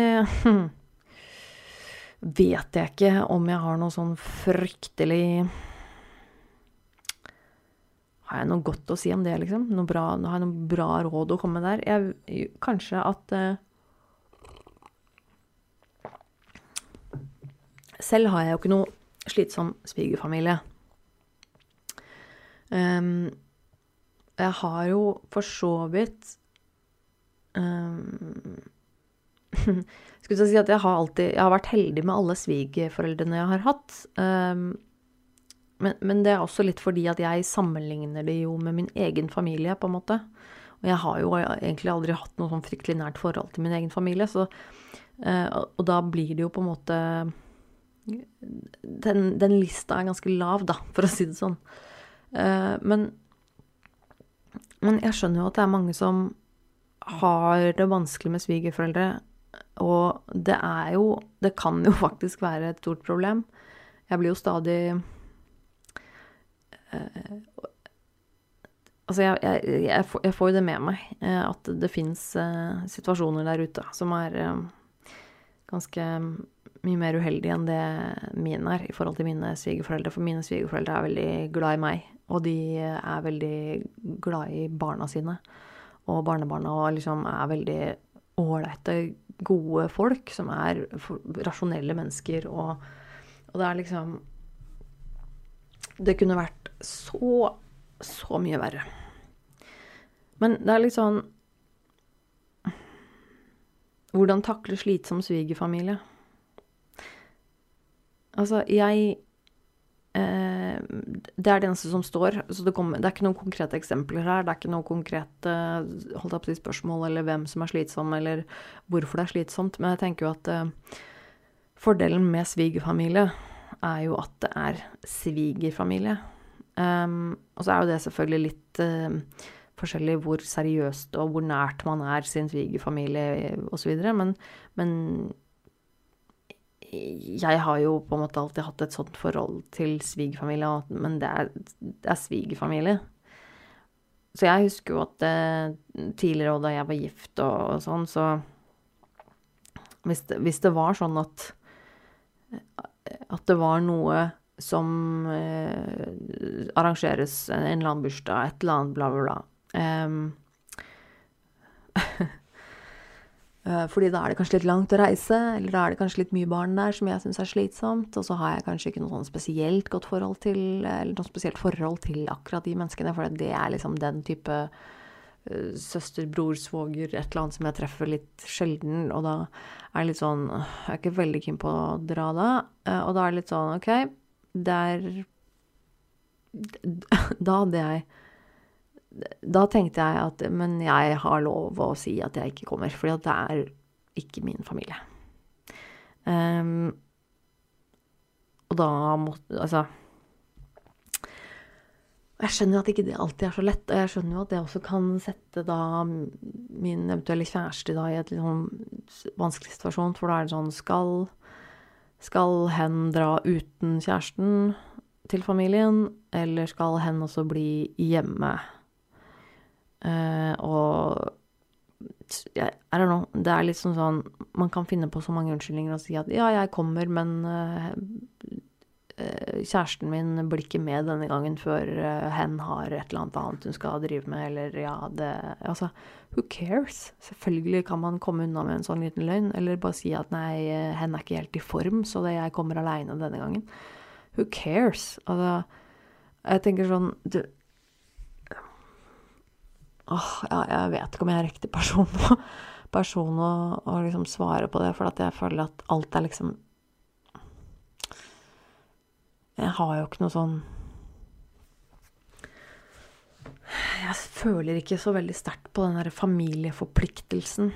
vet jeg ikke om jeg har noe sånn fryktelig... Har jeg noe godt å si om det, liksom? Har jeg noe bra råd å komme der? Kanskje at... selv har jeg jo ikke noe slitsom svigerfamilie. Jeg har jo for så vidt skulle jeg si at jeg har vært heldig med alle svigerforeldrene jeg har hatt, men det også litt fordi at jeg sammenligner det jo med min egen familie på en måte, og jeg har jo egentlig aldri hatt noe sånn fryktelig nært forhold til min egen familie, så, og da blir det jo på en måte den lista ganske lav da, for å si det sånn. Men jeg skjønner jo at det mange som har det vanskelig med svigerforeldre, og det kan jo faktisk være et stort problem. Jeg blir jo stadig altså jeg får jo det med meg, at det finnes situasjoner der ute som ganske mye mer uheldige enn det mine I forhold til mine svigerforeldre, for mine svigerforeldre veldig glad I meg, og de veldig glad I barna sine, og barnebarna, og liksom veldig ålreite, gode folk, som rasjonelle mennesker, og det liksom, det kunne vært så mye verre. Men det litt sånn, hvordan takle slitsom svigerfamilie? Altså, det det eneste som står, så det ikke noen konkrete eksempler her, det ikke noen konkrete holdt opp til spørsmål, eller hvem som slitsom, eller hvorfor det slitsomt, men jeg tenker jo at fordelen med svigerfamilie jo at det svigerfamilie. Og så jo det selvfølgelig litt forskjellig hvor seriøst og hvor nært man sin svigerfamilie og så videre, men jeg har jo på en måte alltid hatt et sånt forhold til svigerfamilie, men det svigerfamilie. Så jeg husker jo at tidligere, og da jeg var gift og sånn, så hvis det var sånn at det var noe som arrangeres, en eller annen bursdag, et eller annet bla bla bla, fordi da det kanskje litt langt å reise, eller da det kanskje litt mye barn der som jeg synes slitsomt, og så har jeg kanskje ikke noe sånn spesielt godt forhold til, eller noe spesielt forhold til akkurat de menneskene, for det liksom den type søster, bror, svoger, et eller annet som jeg treffer litt sjelden, og da det litt sånn, jeg ikke veldig keen på å dra da, og da det litt sånn, ok, da tenkte jeg at, men jeg har lov å si at jeg ikke kommer, fordi at det ikke min familie. Og da måtte, altså, Jeg skjønner jo at ikke det alltid så lett, og jeg skjønner jo at det også kan sette da min eventuelle kjæreste da i et litt sånn vanskelig situasjon, for da det sånn, skal hen dra uten kjæresten til familien, eller skal hen også bli hjemme? Og I don't know, det litt sånn, man kan finne på så mange unnskyldninger og si at ja, jeg kommer, men kjæresten min blir ikke med denne gangen før hen har et eller annet hun skal drive med, eller ja, altså, who cares? Selvfølgelig kan man komme unna med en sånn liten løgn, eller bare si at nei, hen ikke helt i form, så jeg kommer alene denne gangen. Who cares? Altså, jeg tenker sånn, ja, jeg vet ikke om jeg riktig person å liksom svare på det, for at jeg føler at alt liksom jeg har jo ikke noe sånn jeg føler ikke så veldig sterkt på den der familieforpliktelsen.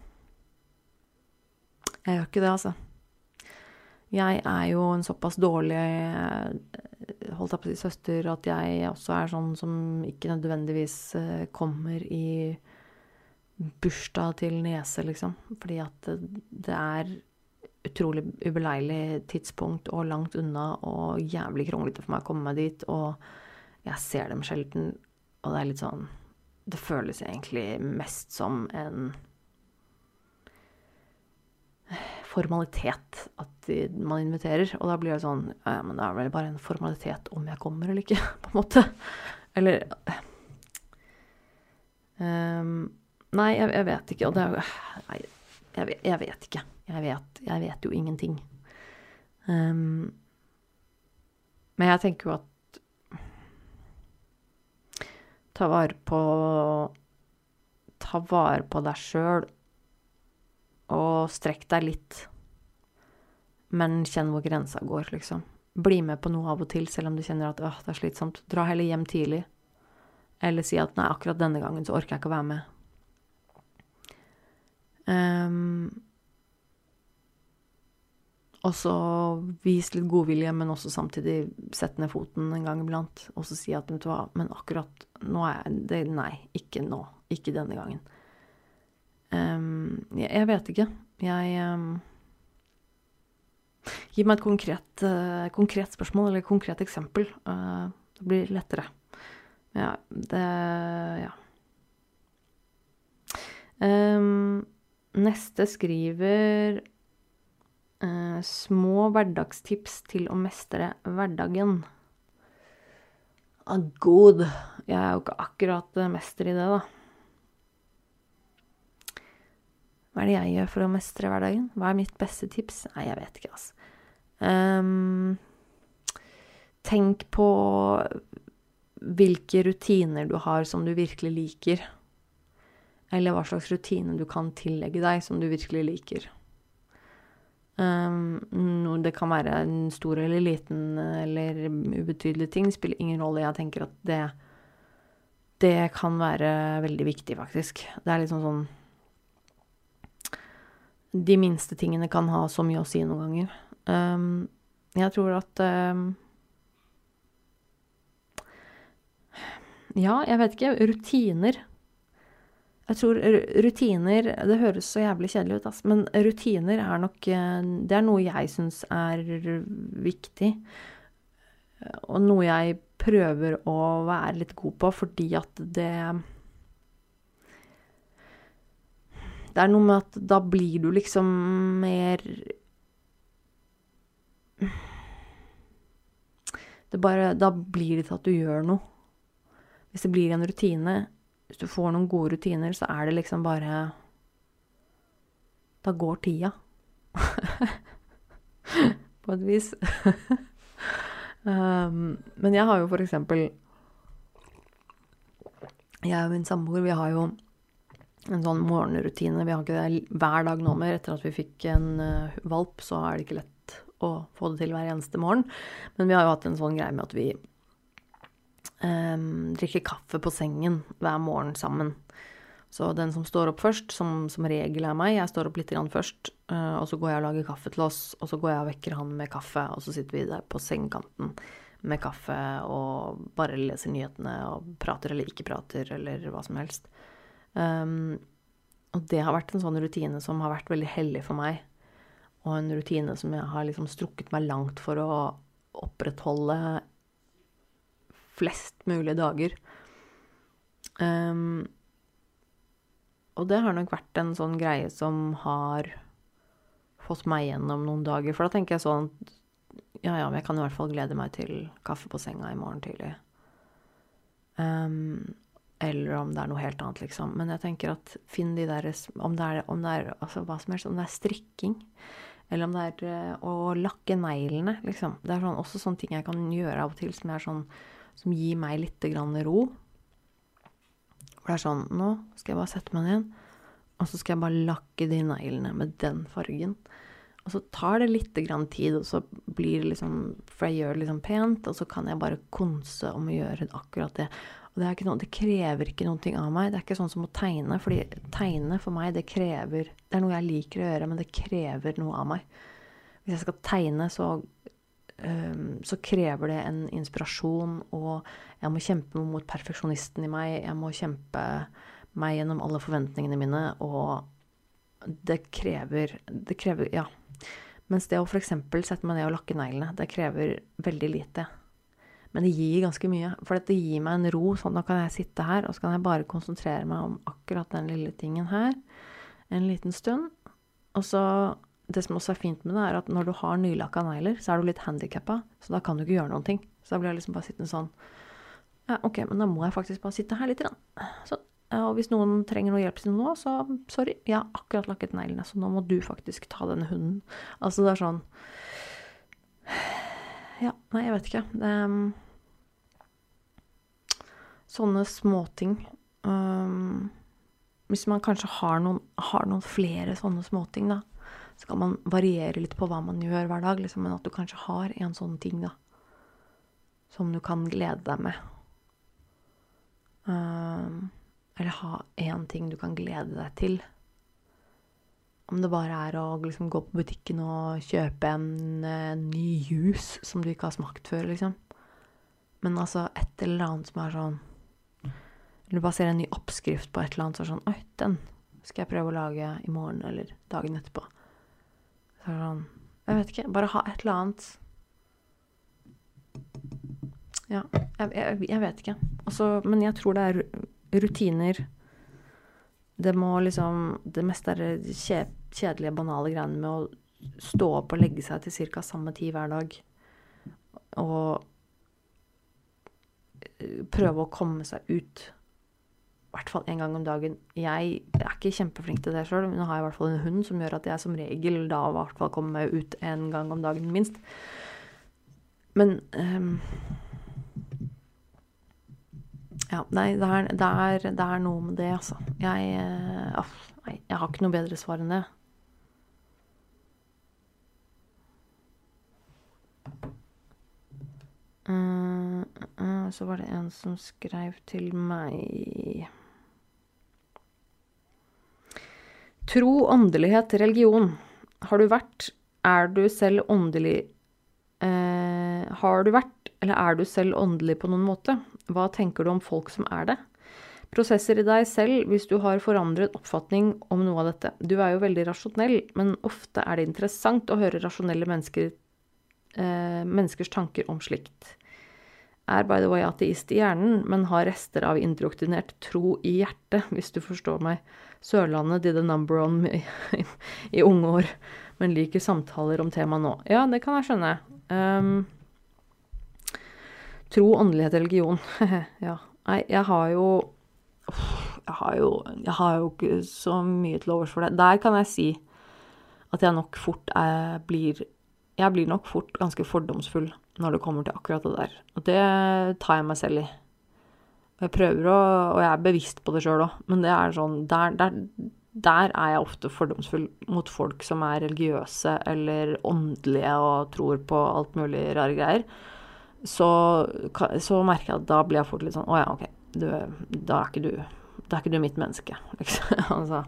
Jeg gjør ikke det, altså. Jeg jo en såpass dårlig holdt jeg på å si søster, at jeg også sånn som ikke nødvendigvis kommer i bursdag til nese, liksom. Fordi at det utrolig ubeleilig tidspunkt og langt unna og jævlig kronglete for meg å komme meg dit, og jeg ser dem sjelden, og det litt sånn, det føles egentlig mest som en formalitet at man inviterer, og da blir det sånn, ja, men det vel bare en formalitet om jeg kommer eller ikke, på en måte. Eller nei, jeg vet ikke, og det nei, jeg vet ikke. Jeg vet jo ingenting. Men jeg tenker jo at ta vare på deg selv og strekk deg litt. Men kjenn hvor grensa går, liksom. Bli med på noe av og til, selv om du kjenner at det slitsomt. Dra heller hjem tidlig. Eller si at nei, akkurat denne gangen så orker jeg ikke å være med. Og så vis litt godvilje, men også samtidig sette ned foten en gang iblant, og så si at, vet du hva, men akkurat nå det, nei, ikke nå, ikke denne gangen. Jeg vet ikke. Gi meg et konkret spørsmål, eller et konkret eksempel. Det blir lettere. Ja, ja. Neste skriver små hverdagstips til å mestre hverdagen. God. Jeg jo ikke akkurat mester i det, da. Hva det jeg gjør for å mestre hverdagen? Hva mitt beste tips? Nei, jeg vet ikke, altså. Tenk på hvilke rutiner du har som du virkelig liker. Eller hva slags rutiner du kan tillegge deg som du virkelig liker. Det kan være en stor eller liten eller ubetydelig ting, spiller ingen rolle. Jeg tenker at det kan være veldig viktig, faktisk. Det liksom sånn de minste tingene kan ha så mye å si noen ganger. Jeg tror at ja, jeg vet ikke, rutiner. Jeg tror rutiner, det høres så jævlig kjedelig ut, men rutiner nok, det noe jeg synes viktig, og noe jeg prøver å være litt god på, fordi at det noe med at da blir du liksom mer da blir det til at du gjør noe. Hvis det blir en rutine, hvis du får noen gode rutiner, så det liksom bare da går tida. På et vis. Men jeg har jo for eksempel jeg og min samboer, vi har jo en sånn morgenrutine. Vi har ikke det hver dag nå mer. Etter at vi fikk en valp, så det ikke lett å få det til hver eneste morgen. Men vi har jo hatt en sånn greie med at vi drikker kaffe på sengen hver morgen sammen. Så den som står opp først, som regel meg, jeg står opp litt grann først, og så går jeg og lager kaffe til oss, og så går jeg og vekker han med kaffe, og så sitter vi der på sengekanten med kaffe og bare leser nyhetene og prater eller ikke prater eller hva som helst. Og det har vært en sånn rutine som har vært veldig hellig for meg, og en rutine som jeg har liksom strukket meg langt for å opprettholde flest mulige dager. Og det har nok vært en sånn greie som har fått meg gjennom noen dager, for da tenker jeg sånn, ja, men jeg kan i hvert fall glede meg til kaffe på senga i morgen tidlig. Eller om det er noe helt annet, liksom. Men jeg tenker at finn de der, om det er altså hva som helst, om det er strikking, eller om det er å lakke neglene, liksom. Det er sånn, også sånne ting jeg kan gjøre av og til, som er sånn, som gir meg litt grann ro. For det er sånn, nå skal jeg bare sette meg ned, og så skal jeg bare lakke de neglene med den fargen. Og så tar det litt grann tid, og så blir det liksom, for jeg gjør det liksom pent, og så kan jeg bare konse om å gjøre akkurat det. Og det er ikke noe, det krever ikke noen ting av meg. Det er ikke sånn som å tegne, fordi tegne for meg, det krever, det er noe jeg liker å gjøre, men det krever noe av meg. Hvis jeg skal tegne, så krever det en inspirasjon, og jeg må kjempe mot perfeksjonisten i meg, jeg må kjempe meg gjennom alle forventningene mine, og det krever, ja. Mens det å for eksempel sette meg ned og lakke neglene, det krever veldig lite. Men det gir ganske mye, for det gir meg en ro, sånn da kan jeg sitte her, og så kan jeg bare konsentrere meg om akkurat den lille tingen her, en liten stund. Og så, det som også er fint med det, er at når du har nylakka negler, så er du litt handicappet, så da kan du ikke gjøre noen ting. Så da blir jeg liksom bare sittende sånn, ja, ok, men da må jeg faktisk bare sitte her litt grann. Så, og hvis noen trenger noe hjelp til noe, så sorry, jeg har akkurat lakket neglene, så nå må du faktisk ta denne hunden. Altså det er sånn, ja, nei, jeg vet ikke. Sånne småting. Hvis man kanskje har noen flere sånne småting, da, så kan man variere litt på hva man gjør hver dag, liksom, men at du kanskje har en sånn ting, da, som du kan glede deg med. Eller ha en ting du kan glede deg til. Om det bare er å liksom gå på butikken og kjøpe en ny juice som du ikke har smakt før, liksom. Men altså et eller annet som er sånn, eller du bare ser en ny oppskrift på et eller annet, så er sånn, oi, den skal jeg prøve å lage i morgen eller dagen etterpå. Så er sånn, jeg vet ikke, bare ha et eller annet. Ja, jeg vet ikke. Også, men jeg tror det er rutiner. Det må liksom, det meste er kjedelige, banale greiene med å stå opp og legge seg til cirka samme tid hver dag. Og prøve å komme seg ut. I hvert fall en gang om dagen. Jeg er ikke kjempeflink til det selv, men nå har jeg i hvert fall en hund som gjør at jeg som regel da i hvert fall kommer meg ut en gang om dagen minst. Men ja, nei, det er noe med det, altså. Jeg har ikke noe bedre svar enn det. Så var det en som skrev til meg. Tro, åndelighet, religion. Er du selv åndelig? Har du vært, eller er du selv åndelig på noen måte? Hva tenker du om folk som er det? Prosesser i deg selv hvis du har forandret oppfatning om noe av dette. Du er jo veldig rasjonell, men ofte er det interessant å høre rasjonelle menneskers tanker om slikt. Er by the way ateist i hjernen, men har rester av indoktrinert tro i hjertet, hvis du forstår meg. Sørlandet did a number on me i unge år, men liker samtaler om tema nå. Ja, det kan jeg skjønne. Tro, åndelighet, religion. Ja. Nei, jeg har jo ikke så mye til overs for det. Der kan jeg si at jeg nok fort blir nok fort ganske fordomsfull når det kommer til akkurat det der. Og det tar jeg meg selv i. Og jeg er bevisst på det selv også, men det er sånn, der er jeg ofte fordomsfull mot folk som er religiøse eller åndelige og tror på alt mulig rare greier. Så merker jeg at da blir jeg fort litt sånn, åja, ok, da er ikke du mitt menneske, liksom. Altså,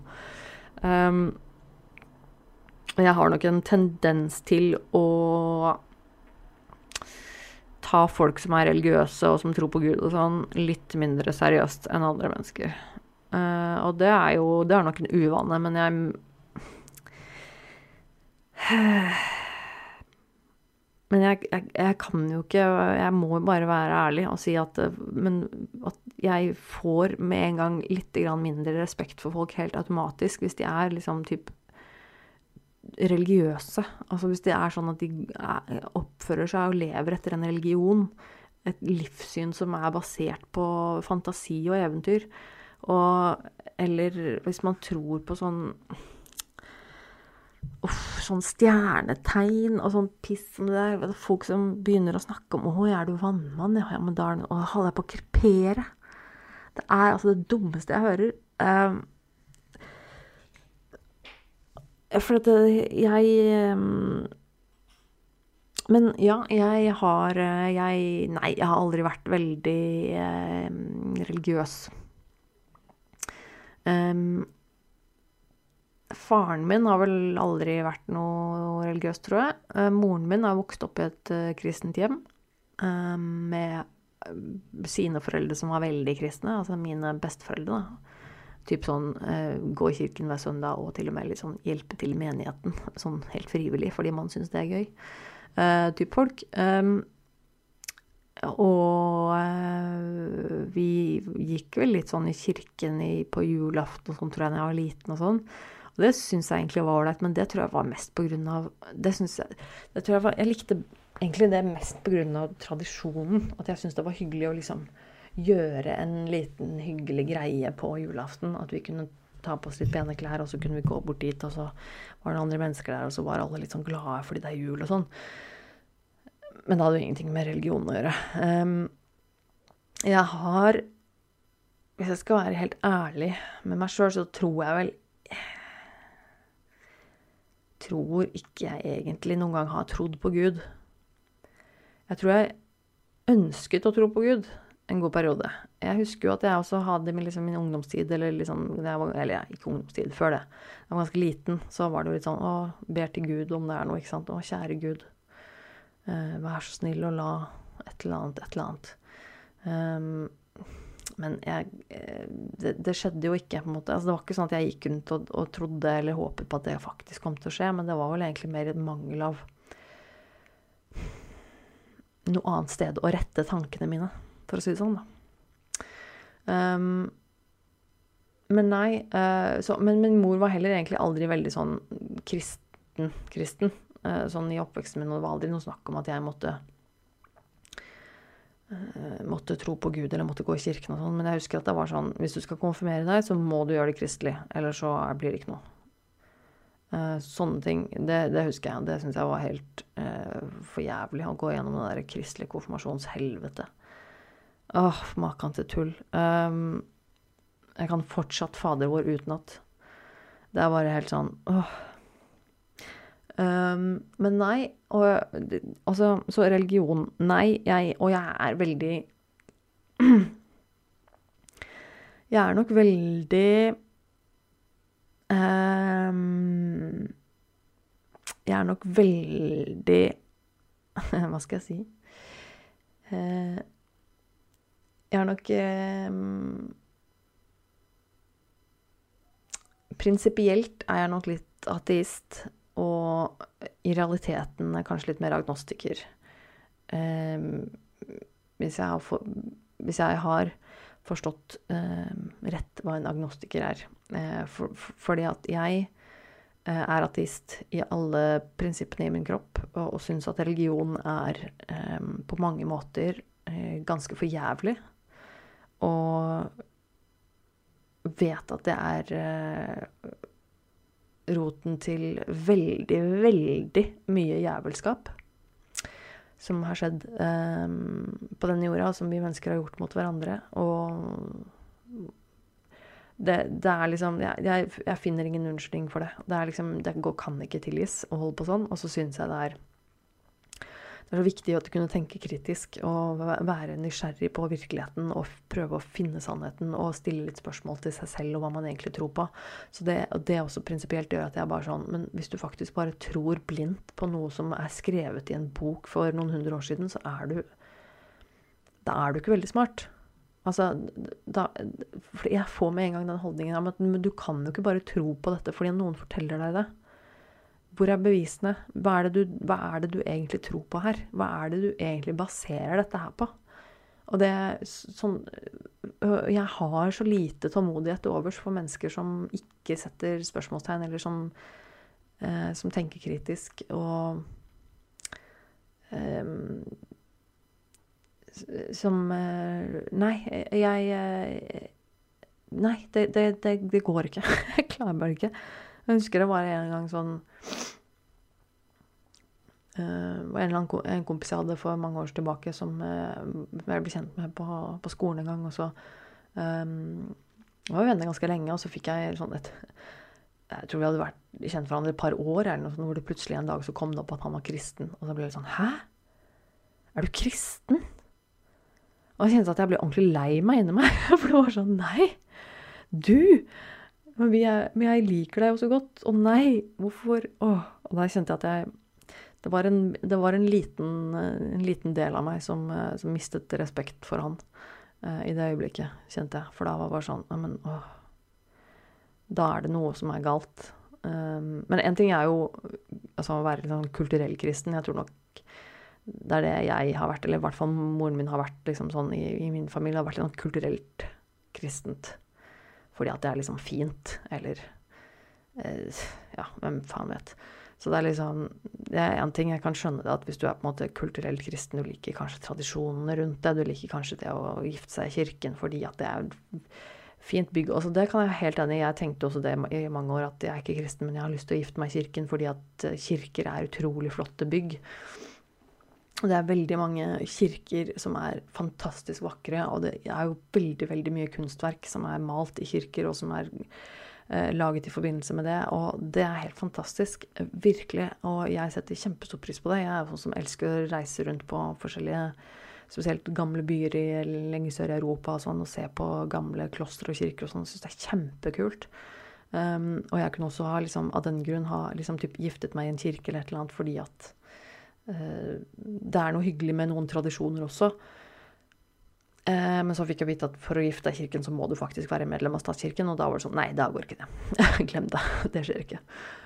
jeg har nok en tendens til å ta folk som religiøse og som tror på Gud og sånn, litt mindre seriøst enn andre mennesker. Og det er nok en uvane, men jeg kan jo ikke, jeg må bare være ærlig og si at jeg får med en gang litt grann mindre respekt for folk helt automatisk, hvis de liksom typ religiøse. Altså hvis det sånn at de oppfører seg og lever etter en religion, et livssyn som basert på fantasi og eventyr, eller hvis man tror på sånn stjernetegn og sånn piss som det der. Folk som begynner å snakke om er du vannmann? Ja, men da holder jeg på å krepere. Det altså det dummeste jeg hører. For at men ja, jeg har aldri vært veldig religiøs. Faren min har vel aldri vært noe religiøs, tror jeg. Moren min har vokst opp i et kristent hjem med sine foreldre som var veldig kristne, altså mine besteforeldre da. Typ sånn, gå i kirken hver søndag og til og med liksom hjelpe til menigheten, sånn helt frivillig, fordi man synes det gøy. Typ folk. Vi gikk vel litt sånn i kirken på julaften og sånn, tror jeg, når jeg var liten og sånn. Og det synes jeg egentlig var ålreit, men det tror jeg var mest på grunn av, jeg likte egentlig det mest på grunn av tradisjonen, at jeg synes det var hyggelig å liksom gjøre en liten hyggelig greie på julaften, at vi kunne ta på oss litt pene klær, og så kunne vi gå bort dit, og så var det andre mennesker der, og så var alle litt sånn glade fordi det jul og sånn. Men det hadde jo ingenting med religion å gjøre. Hvis jeg skal være helt ærlig med meg selv, så tror ikke jeg egentlig noen gang har trodd på Gud. Jeg tror jeg ønsket å tro på Gud en god periode. Jeg husker jo at jeg også hadde liksom min ungdomstid, eller ikke ungdomstid, før det. Jeg var ganske liten, så var det jo litt sånn, ber til Gud om det noe, ikke sant? Kjære Gud, vær så snill og la et eller annet. Men det skjedde jo ikke, på en måte. Altså, det var ikke sånn at jeg gikk rundt og trodde eller håpet på at det faktisk kom til å skje, men det var vel egentlig mer et mangel av noe annet sted å rette tankene mine, for å si det sånn da. Men nei, men min mor var heller egentlig aldri veldig sånn kristen, sånn i oppveksten min, og det var aldri noe snakk om at jeg måtte tro på Gud, eller måtte gå i kirken og sånn, men jeg husker at det var sånn, hvis du skal konfirmere deg, så må du gjøre det kristelig, eller så blir det ikke noe. Sånne ting, det husker jeg, det synes jeg var helt for jævlig, å gå gjennom det der kristelige konfirmasjonshelvete. Maken til tull. Jeg kan fortsatt Fader vår utenat. Det bare helt sånn, men nei, altså, så religion, nei, og jeg veldig jeg nok veldig jeg nok veldig hva skal jeg si, jeg nok prinsipielt jeg nok litt ateist, og i realiteten kanskje litt mer agnostiker. Hvis jeg har forstått rett hva en agnostiker fordi at jeg ateist i alle prinsippene i min kropp, og synes at religion på mange måter ganske for jævlig, og vet at det roten til veldig, veldig mye jævelskap som har skjedd på denne jorda, som vi mennesker har gjort mot hverandre, og det liksom, jeg finner ingen unnskyldning for det. Det liksom, kan ikke tilgis å holde på sånn, og så synes jeg det er så viktig at du kunne tenke kritisk og være nysgjerrig på virkeligheten og prøve å finne sannheten og stille litt spørsmål til seg selv og hva man egentlig tror på. Så det også prinsipielt gjør at jeg bare sånn, men hvis du faktisk bare tror blindt på noe som skrevet i en bok for noen 100 år siden, så du da er du ikke veldig smart. Altså, for jeg får med en gang den holdningen om at men du kan jo ikke bare tro på dette fordi noen forteller deg det. Hvor er bevisene? Hva er det du egentlig tror på her? Hva er det du egentlig baserer dette her på? Og det sånn, jeg har så lite tålmodighet overs for mennesker som ikke setter spørsmålstegn, eller som tenker kritisk, og som nei, det går ikke. Jeg klarer bare ikke. Jeg husker det var en gang sånn en kompis jeg hadde for mange år tilbake som jeg ble kjent med på skolen en gang, og så var vi venner ganske lenge, og så fikk jeg sånn jeg tror vi hadde vært kjent hverandre et par år eller noe sånt, hvor det plutselig en dag så kom det opp at han var kristen, og så ble det sånn, hæ? Er du kristen? Og jeg kjente at jeg ble ordentlig lei meg inni meg, for det var sånn, nei, men jeg liker deg jo så godt, og nei, hvorfor? Og da kjente jeg at det var en liten del av meg som mistet respekt for han i det øyeblikket, kjente jeg. For da var det bare sånn, da er det noe som er galt. Men en ting er jo altså, å være liksom, kulturell kristen. Jeg tror nok det er det jeg har vært, eller i hvert fall moren min har vært liksom, sånn, i min familie har vært liksom, kulturelt kristent. Fordi at det er liksom fint, eller ja, hvem faen vet. Så det er liksom, det er en ting jeg kan skjønne det, at hvis du er på en måte kulturelt kristen, du liker kanskje tradisjonene rundt det, du liker kanskje det å gifte seg i kirken, fordi at det er fint bygg. Altså det kan jeg helt enig i. Jeg tenkte også det i mange år, at jeg er ikke kristen, men jeg har lyst til å gifte meg i kirken, fordi at kirker er utrolig flotte bygg. Og det er veldig mange kirker som er fantastisk vakre, og det er jo veldig, veldig mye kunstverk som er malt i kirker, og som er laget i forbindelse med det, og det er helt fantastisk, virkelig, og jeg setter kjempestor pris på det. Jeg er sånn som elsker å reise rundt på forskjellige, spesielt gamle byer lenger sør i Europa og sånn, og se på gamle klostre og kirker og sånn, jeg synes det er kjempekult. Og jeg kunne også liksom, av den grunn liksom, giftet meg i en kirke eller et eller annet, fordi at det er noe hyggelig med noen tradisjoner også. Men så fikk jeg vite at for å gifte deg i kirken så må du faktisk være medlem av statskirken, og da var det sånn, nei, da går ikke det. Glem det, det skjer ikke.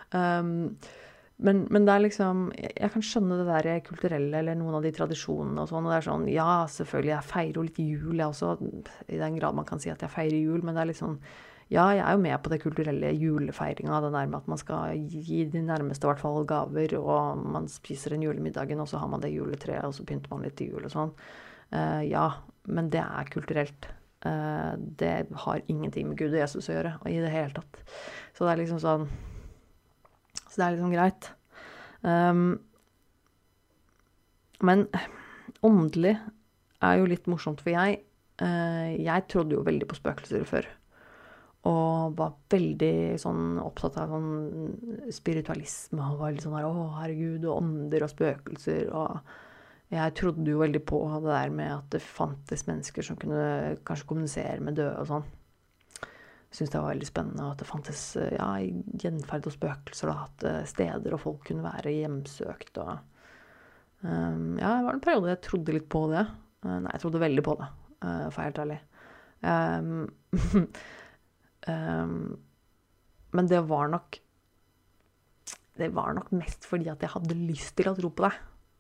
Men det er liksom, jeg kan skjønne det der kulturelle, eller noen av de tradisjonene og sånn, og det er sånn, ja, selvfølgelig, jeg feirer jo litt jul, jeg også, i den grad man kan si at jeg feirer jul, men det er liksom, ja, jeg er jo med på det kulturelle julefeiringa, det der med at man skal gi de nærmeste i hvert fall gaver, og man spiser den julemiddagen, og så har man det juletreet, og så pynter man litt til jul og sånn. Ja, men det er kulturelt. Det har ingenting med Gud og Jesus å gjøre, i det hele tatt. Så det er liksom sånn, så det er liksom greit. Men åndelig er jo litt morsomt, for jeg trodde jo veldig på spøkelser før. Og var veldig sånn opptatt av sånn spiritualisme, og var litt sånn der, herregud, og ånder og spøkelser, og jeg trodde jo veldig på det der med at det fantes mennesker som kunne kanskje kommunisere med døde og sånn. Jeg synes det var veldig spennende, at det fantes gjenferd og spøkelser, da, at steder og folk kunne være hjemsøkt. Og, det var en periode jeg trodde litt på det. Nei, jeg trodde veldig på det, for helt ærlig. Men det var nok mest fordi at jeg hadde lyst til å tro på det.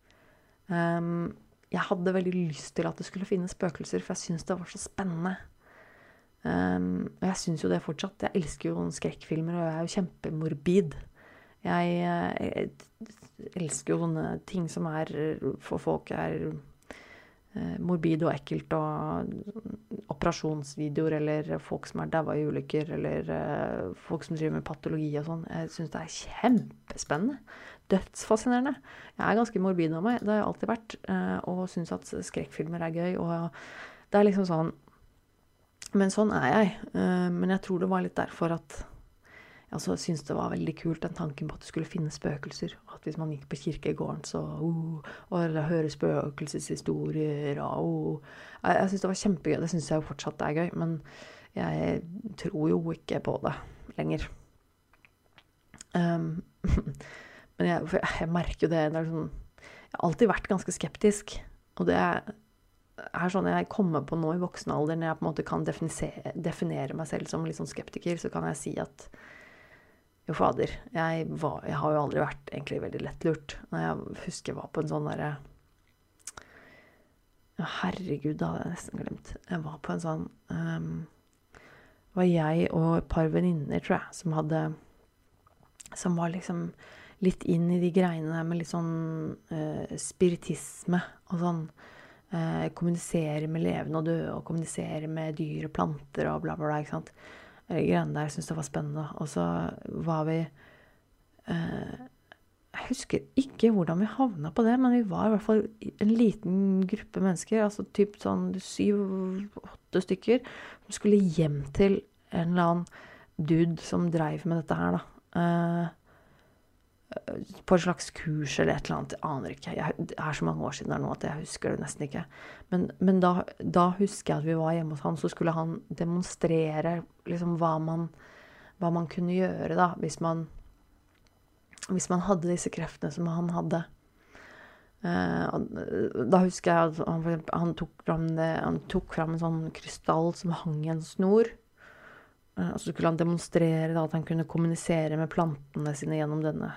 Jeg hadde veldig lyst til at det skulle finnes spøkelser, for jeg synes det var så spennende. Og jeg synes jo det fortsatt. Jeg elsker jo skrekkfilmer, og jeg er jo kjempemorbid. Jeg elsker jo sånne ting som for folk er morbid og ekkelt, og operasjonsvideoer, eller folk som døde i ulykker, eller folk som driver med patologi og sånn. Jeg synes det er kjempespennende. Dødsfascinerende. Jeg er ganske morbid av meg, det har jeg alltid vært, og synes at skrekkfilmer er gøy, og det er liksom sånn, men sånn er jeg. Men jeg tror det var litt derfor at jeg også synes det var veldig kult, den tanken på at det skulle finnes spøkelser, og at hvis man gikk på kirkegården, så og høre spøkelseshistorier, jeg synes det var kjempegøy, det synes jeg jo fortsatt er gøy, men jeg tror jo ikke på det lenger. Men jeg merker jo det er sånn, jeg har alltid vært ganske skeptisk, og det er sånn jeg kommer på nå i voksen alder, når jeg på en måte kan definere meg selv som litt sånn skeptiker, så kan jeg si at jo fader, jeg har jo aldri vært egentlig veldig lettlurt. Når jeg husker jeg var på en sånn derre, ja, herregud, da hadde jeg nesten glemt. Jeg var på en sånn, var jeg og et par venninner, tror jeg, som var liksom litt inn i de greiene der med litt sånn spiritisme og sånn, kommunisere med levende og døde, og kommunisere med dyr og planter og bla bla bla, ikke sant? Greiene der, jeg synes det var spennende. Og så var vi, jeg husker ikke hvordan vi havnet på det, men vi var i hvert fall en liten gruppe mennesker, altså typ sånn 7-8 stykker, som skulle hjem til en eller annen dude som drev med dette her, da. På et slags kurs eller et eller annet, jeg aner ikke. Det er så mange år siden der nå at jeg husker det nesten ikke. Men da husker jeg at vi var hjemme hos han, så skulle han demonstrere liksom hva man kunne gjøre da, hvis man hadde disse kreftene som han hadde. Da husker jeg at han tok fram en sånn krystall som hang i en snor, og så skulle han demonstrere da, at han kunne kommunisere med plantene sine gjennom denne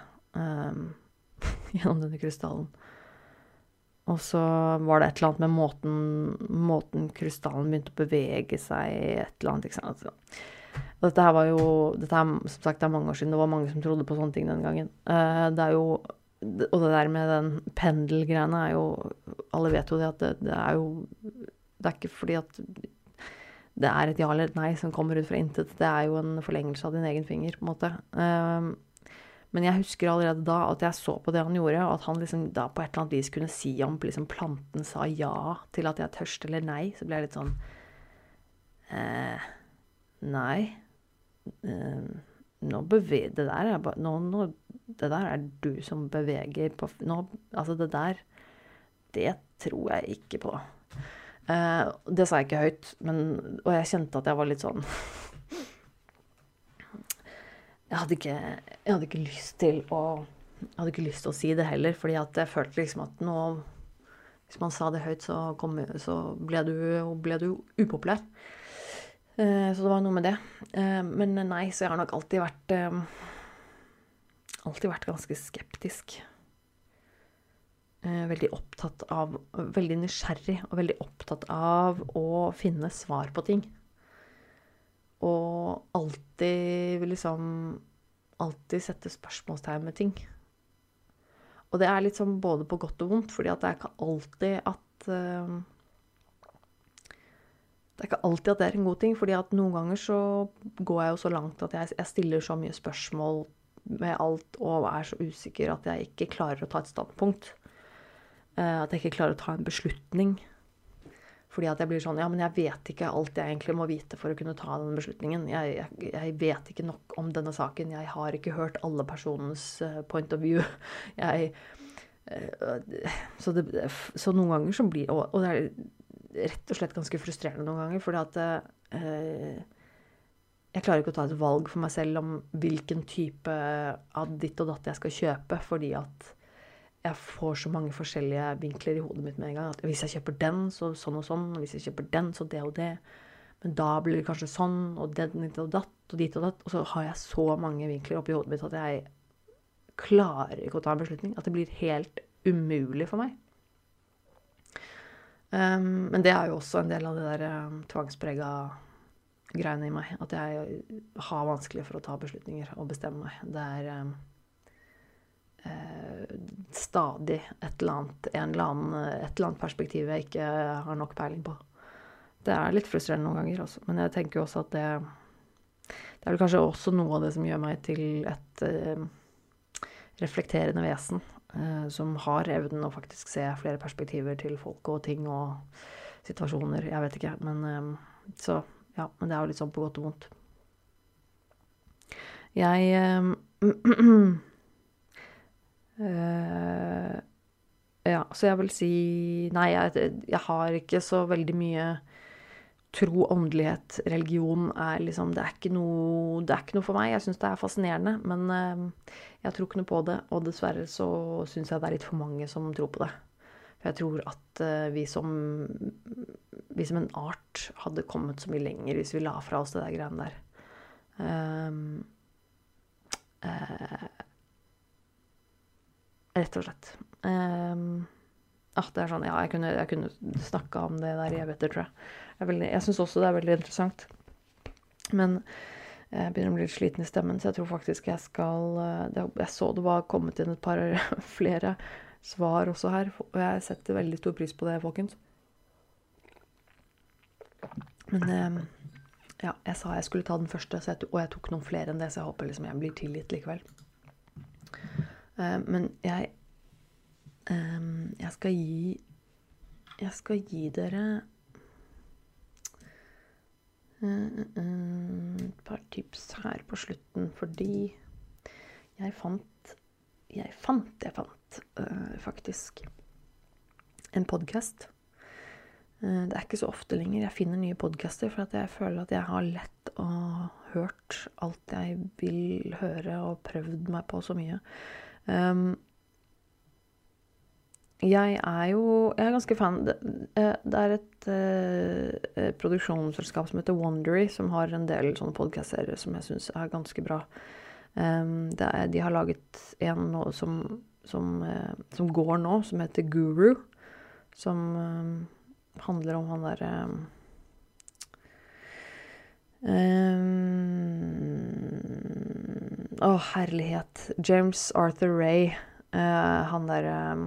krystallen. Og så var det et eller annet med måten krystallen begynte å bevege seg, et eller annet, ikke sant? Dette her, som sagt, det er mange år siden, det var mange som trodde på sånne ting den gangen. Det er jo, og det der med den pendelgreiene er jo, alle vet jo det, at det er ikke fordi at det er et ja eller et nei som kommer ut fra intet, det er jo en forlengelse av din egen finger, på en måte. Men jeg husker allerede da at jeg så på det han gjorde, og at han liksom da på et eller annet vis kunne si om liksom planten sa ja til at jeg er tørst eller nei, så ble jeg litt sånn, nei, det der er bare, det der er du som beveger på, altså det tror jeg ikke på. Det sa jeg ikke høyt, og jeg kjente at jeg var litt sånn, jeg hadde ikke lyst til å si det heller, fordi at jeg følte liksom at nå, hvis man sa det høyt, så ble du upopulær. Så det var noe med det. Men nei, så jeg har nok alltid vært ganske skeptisk. Veldig nysgjerrig, og veldig opptatt av å finne svar på ting. Og alltid sette spørsmålstegn med ting. Og det er litt sånn både på godt og vondt, fordi at det er ikke alltid at det er en god ting, fordi at noen ganger så går jeg jo så langt at jeg stiller så mye spørsmål med alt, og er så usikker at jeg ikke klarer å ta et standpunkt. At jeg ikke klarer å ta en beslutning. Fordi at jeg blir sånn, ja, men jeg vet ikke alt jeg egentlig må vite for å kunne ta den beslutningen. Jeg vet ikke nok om denne saken. Jeg har ikke hørt alle personens point of view. Så noen ganger så blir, og det er rett og slett ganske frustrerende noen ganger, fordi at jeg klarer ikke å ta et valg for meg selv om hvilken type av ditt og datt jeg skal kjøpe, fordi at jeg får så mange forskjellige vinkler i hodet mitt med en gang. At hvis jeg kjøper den, så sånn og sånn. Og hvis jeg kjøper den, så det og det. Men da blir det kanskje sånn, og den og datt, og dit og datt. Og så har jeg så mange vinkler oppi hodet mitt at jeg klarer ikke å ta en beslutning. At det blir helt umulig for meg. Men det er jo også en del av det der tvangsprega greiene i meg. At jeg har vanskelig for å ta beslutninger og bestemme meg. Det er stadig et eller annet perspektiv jeg ikke har nok peiling på. Det er litt frustrerende noen ganger også, men jeg tenker jo også at det er vel kanskje også noe av det som gjør meg til et reflekterende vesen, som har evnen å faktisk se flere perspektiver til folk og ting og situasjoner, jeg vet ikke, men så, ja, men det er jo litt sånn på godt og vondt. Ja, så jeg vil si nei, jeg har ikke så veldig mye tro, åndelighet, religion er liksom, det er ikke noe for meg. Jeg synes det er fascinerende, men jeg tror ikke noe på det, og dessverre så synes jeg det er litt for mange som tror på det. For jeg tror at vi som en art hadde kommet så mye lenger hvis vi la fra oss det der greiene der. Rett og slett. Det sånn, jeg kunne snakket om det der i evigheter, tror jeg. Jeg synes også det veldig interessant. Men jeg begynner å bli litt sliten i stemmen, så jeg tror faktisk jeg skal... Jeg så det var kommet inn et par flere svar også her, og jeg setter veldig stor pris på det, folkens. Men jeg sa jeg skulle ta den første, og jeg tok noen flere enn det, så jeg håper liksom jeg blir tilgitt likevel. Men jeg skal gi dere et par tips her på slutten, fordi jeg fant faktisk en podcast. Det ikke så ofte lenger jeg finner nye podcaster, for at jeg føler at jeg har lett og hørt alt jeg vil høre og prøvd meg på så mye. Jeg ganske fan. Det et produksjonsselskap som heter Wondery, som har en del sånne podcastserier som jeg synes ganske bra. De har laget en nå som går nå, som heter Guru, som handler om han der herlighet, James Arthur Ray, han der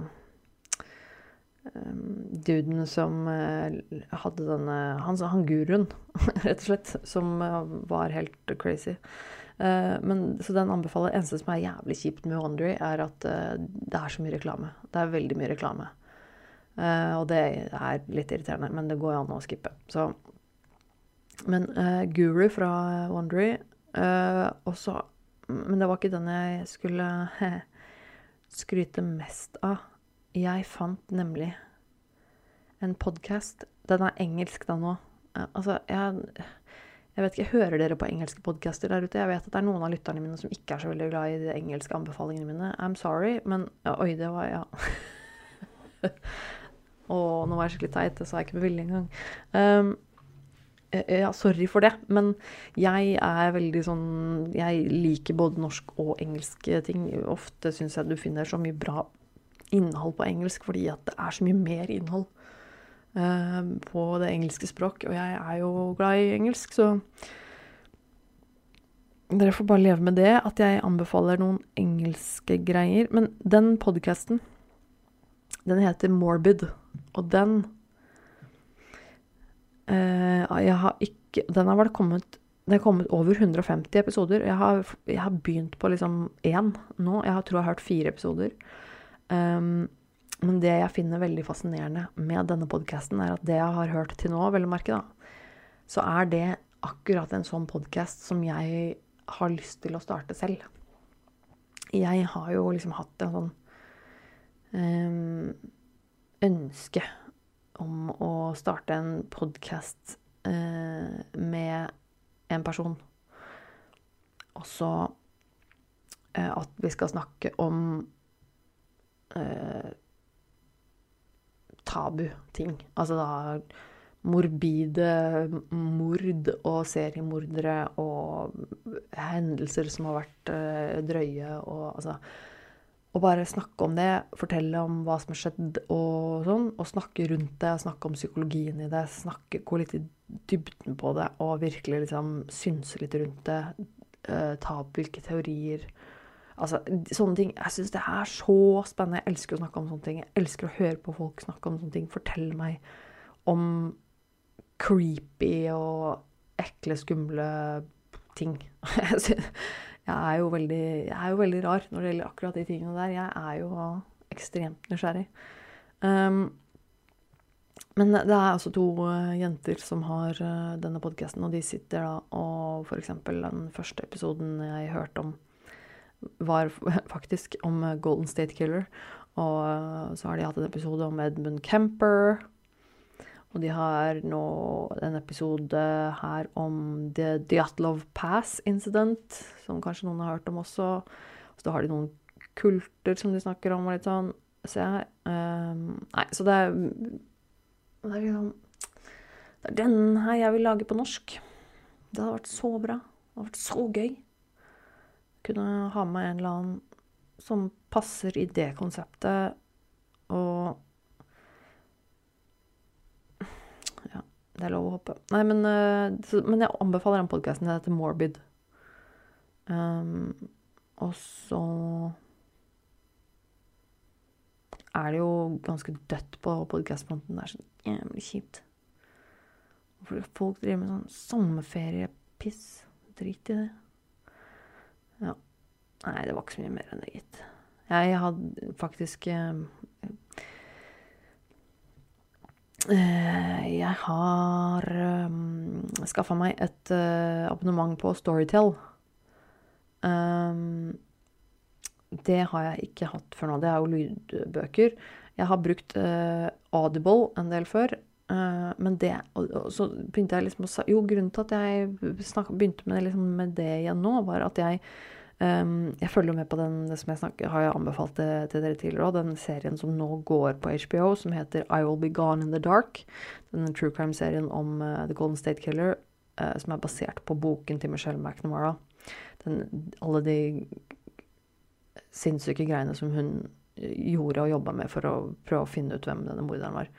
duden som hadde denne, han guruen, rett og slett, som var helt crazy. Så den anbefaler. Eneste som jævlig kjipt med Wondery at det så mye reklame. Det veldig mye reklame. Og det litt irriterende, men det går an å skippe. Så. Men Guru fra Wondery, men det var ikke den jeg skulle skryte mest av. Jeg fant nemlig en podcast. Den engelsk da nå. Jeg vet ikke, hører dere på engelske podcaster der ute? Jeg vet at det noen av lytterne mine som ikke så veldig glad i de engelske anbefalingene mine. I'm sorry, men oi, det var, ja. Nå var jeg skikkelig teit, det sa jeg ikke med vilje engang. Ja, sorry for det, men jeg veldig sånn, jeg liker både norsk og engelske ting. Ofte synes jeg du finner så mye bra innhold på engelsk, fordi at det så mye mer innhold på det engelske språk, og jeg jo glad i engelsk, så dere får bare leve med det, at jeg anbefaler noen engelske greier. Men den podcasten, den heter Morbid, og den den vel kommet, det kommet over 150 episoder. Jeg har begynt på liksom 1 nå. Jeg tror jeg har hørt 4 episoder. Men det jeg finner veldig fascinerende med denne podcasten at det jeg har hørt til nå, vel å merke da, så det akkurat en sånn podcast som jeg har lyst til å starte selv. Jeg har jo liksom hatt en sånn ønske om å starte en podcast med en person. Og så at vi skal snakke om tabu-ting. Altså da morbide mord og seriemordere og hendelser som har vært drøye og bare snakke om det, fortelle om hva som har skjedd og sånn, og snakke rundt det, snakke om psykologien i det, gå litt i dybden på det, og virkelig liksom synse litt rundt det, ta opp hvilke teorier. Altså, sånne ting, jeg synes det så spennende. Jeg elsker å snakke om sånne ting. Jeg elsker å høre på folk snakke om sånne ting. Fortelle meg om creepy og ekle, skumle ting. Jeg jo veldig rar når det gjelder akkurat de tingene der. Jeg jo ekstremt nysgjerrig. Men det også 2 jenter som har denne podcasten, og de sitter da, og for eksempel den første episoden jeg hørte om, var faktisk om Golden State Killer, og så har de hatt en episode om Edmund Kemper, og de har nå en episode her om The Dyatlov Pass Incident, som kanskje noen har hørt om også. Så da har de noen kulter som de snakker om, og litt sånn. Så jeg, nei, så det er liksom, det er den her jeg vil lage på norsk. Det hadde vært så bra, det hadde vært så gøy. Kunne ha med en eller annen som passer i det konseptet, og ja, det er lov å håpe. Nei, men jeg anbefaler den podcasten, det heter Morbid. Og så er det jo ganske dødt på podcastfronten. Det er så jævlig kjipt. Fordi folk driver med sånn sommerferiepiss. Drit i det. Ja. Nei, det var ikke så mye mer enn det, gitt. Jeg hadde faktisk jeg har skaffet meg et abonnement på Storytel. Det har jeg ikke hatt før nå. Det er jo lydbøker. Jeg har brukt Audible en del før. Men det, og så begynte jeg liksom å grunnen til at jeg begynte med det, liksom, med det igjen nå, var at jeg følger med på det som har jeg anbefalt det til dere tidligere også, den serien som nå går på HBO, som heter I Will Be Gone in the Dark. Den true crime-serien om The Golden State Killer, som er basert på boken til Michelle McNamara. Alle de sinnssyke greiene som hun gjorde og jobbet med for å prøve å finne ut hvem denne morderen var.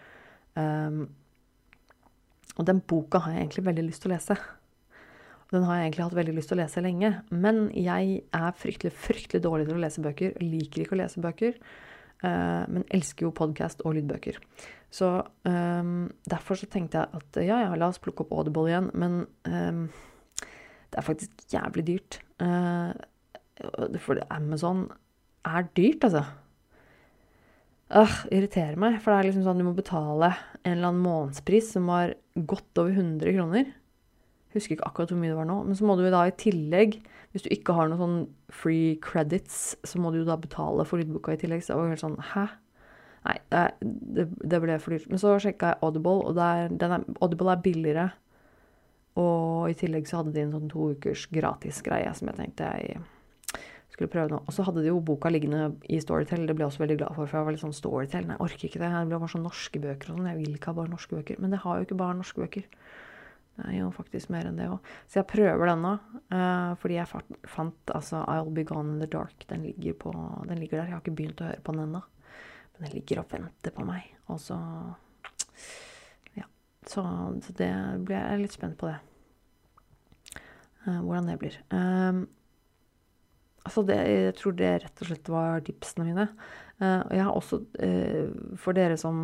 Og den boka har jeg egentlig veldig lyst til å lese. Den har jeg egentlig hatt veldig lyst til å lese lenge. Men jeg er fryktelig dårlig til å lese bøker. Liker ikke å lese bøker. Men elsker jo podcast og lydbøker. Så derfor så tenkte jeg at ja, la oss plukke opp Audible igjen. Men det er faktisk jævlig dyrt. For Amazon er dyrt, altså. Irriterer meg, for det er liksom sånn du må betale en eller annen månedspris som var godt over 100 kroner. Husker ikke akkurat hvor mye det var nå, men så må du da i tillegg, hvis du ikke har noen sånn free credits, så må du jo da betale for lydboka i tillegg. Så det var helt sånn, hæ? Nei, det ble for dyrt. Men så sjekket jeg Audible, og Audible er billigere. Og i tillegg så hadde de en sånn 2 ukers gratis greie som jeg tenkte jeg skulle prøve nå. Og så hadde de jo boka liggende i Storytel. Det ble jeg også veldig glad for jeg var litt sånn Storytel. Nei, jeg orker ikke det. Det ble bare sånn norske bøker og sånn. Jeg vil ikke ha bare norske bøker. Men det har jo ikke bare norske bøker. Det er jo faktisk mer enn det også. Så jeg prøver den nå. Fordi jeg fant altså I'll Be Gone in the Dark. Den ligger der. Jeg har ikke begynt å høre på den ennå. Men den ligger og venter på meg. Og så ja. Så det blir jeg litt spent på det. Hvordan det blir. Altså jeg tror det rett og slett var tipsene mine. Og jeg har også, for dere som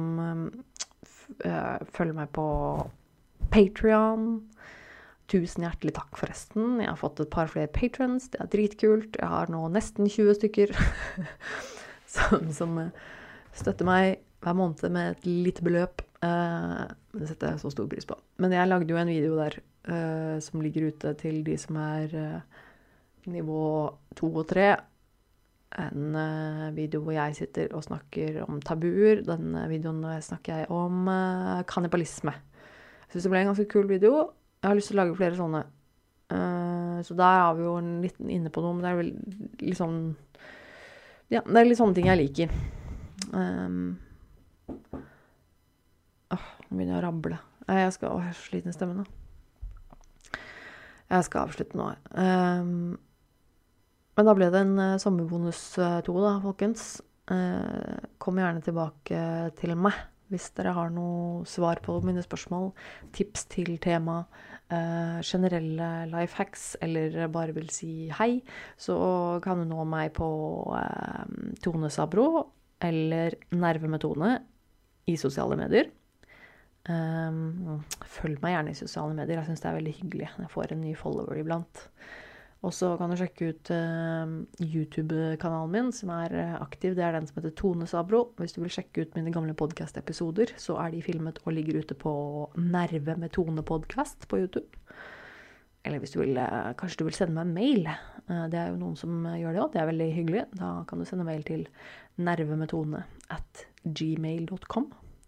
følger meg på Patreon, 1000 hjertelig takk forresten. Jeg har fått et par flere patrons, det er dritkult. Jeg har nå nesten 20 stykker som støtter meg hver måned med et lite beløp. Det setter jeg så stor pris på. Men jeg lagde jo en video der som ligger ute til de som er nivå 2 og 3. En video hvor jeg sitter og snakker om tabuer. Den videoen snakker jeg om kannibalisme. Jeg synes det ble en ganske kul video. Jeg har lyst til å lage flere sånne. Så der har vi jo litt inne på noe, men det er vel litt sånn ja, det er litt sånne ting jeg liker. Nå begynner jeg å rable. Jeg er så sliten i stemmen nå. Jeg skal avslutte nå. Men da ble det en sommerbonus 2 da, folkens. Kom gjerne tilbake til meg hvis dere har noe svar på mine spørsmål, tips til tema, generelle lifehacks, eller bare vil si hei, så kan du nå meg på Tone Sabro, eller Nerve med Tone i sosiale medier. Følg meg gjerne i sosiale medier, jeg synes det er veldig hyggelig. Jeg får en ny follower iblant. Og så kan du sjekke ut YouTube-kanalen min, som er aktiv. Det er den som heter Tone Sabro. Hvis du vil sjekke ut mine gamle podcast-episoder, så er de filmet og ligger ute på Nerve med Tone podcast på YouTube. Eller hvis du vil, kanskje du vil sende meg en mail. Det er jo noen som gjør det også, det er veldig hyggelig. Da kan du sende mail til nervemedtone@gmail.com.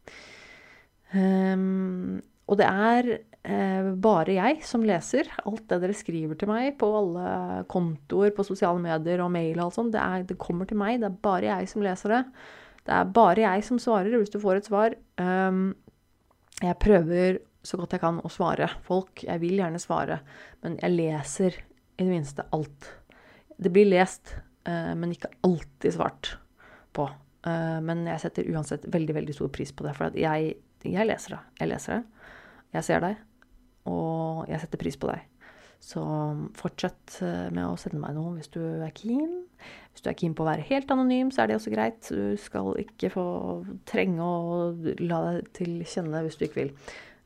Og det er bare jeg som leser alt det dere skriver til meg på alle kontoer, på sosiale medier og mail og alt sånt. Det kommer til meg, det er bare jeg som leser det. Det bare jeg som svarer hvis du får et svar. Jeg prøver så godt jeg kan å svare folk. Jeg vil gjerne svare, men jeg leser i det minste alt. Det blir lest, men ikke alltid svart på. Men jeg setter uansett veldig, veldig stor pris på det, for at jeg leser det. Jeg leser det. Jeg ser deg, og jeg setter pris på deg. Så fortsett med å sende meg noe hvis du keen. Hvis du keen på å være helt anonym, så det også greit. Du skal ikke få trenge å la deg til kjenne hvis du ikke vil.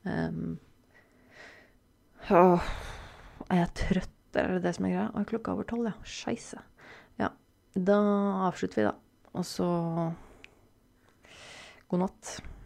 Jeg trøtt? Det som greia? Klokka over 12, ja. Scheisse. Ja, da avslutter vi da. Og så god natt.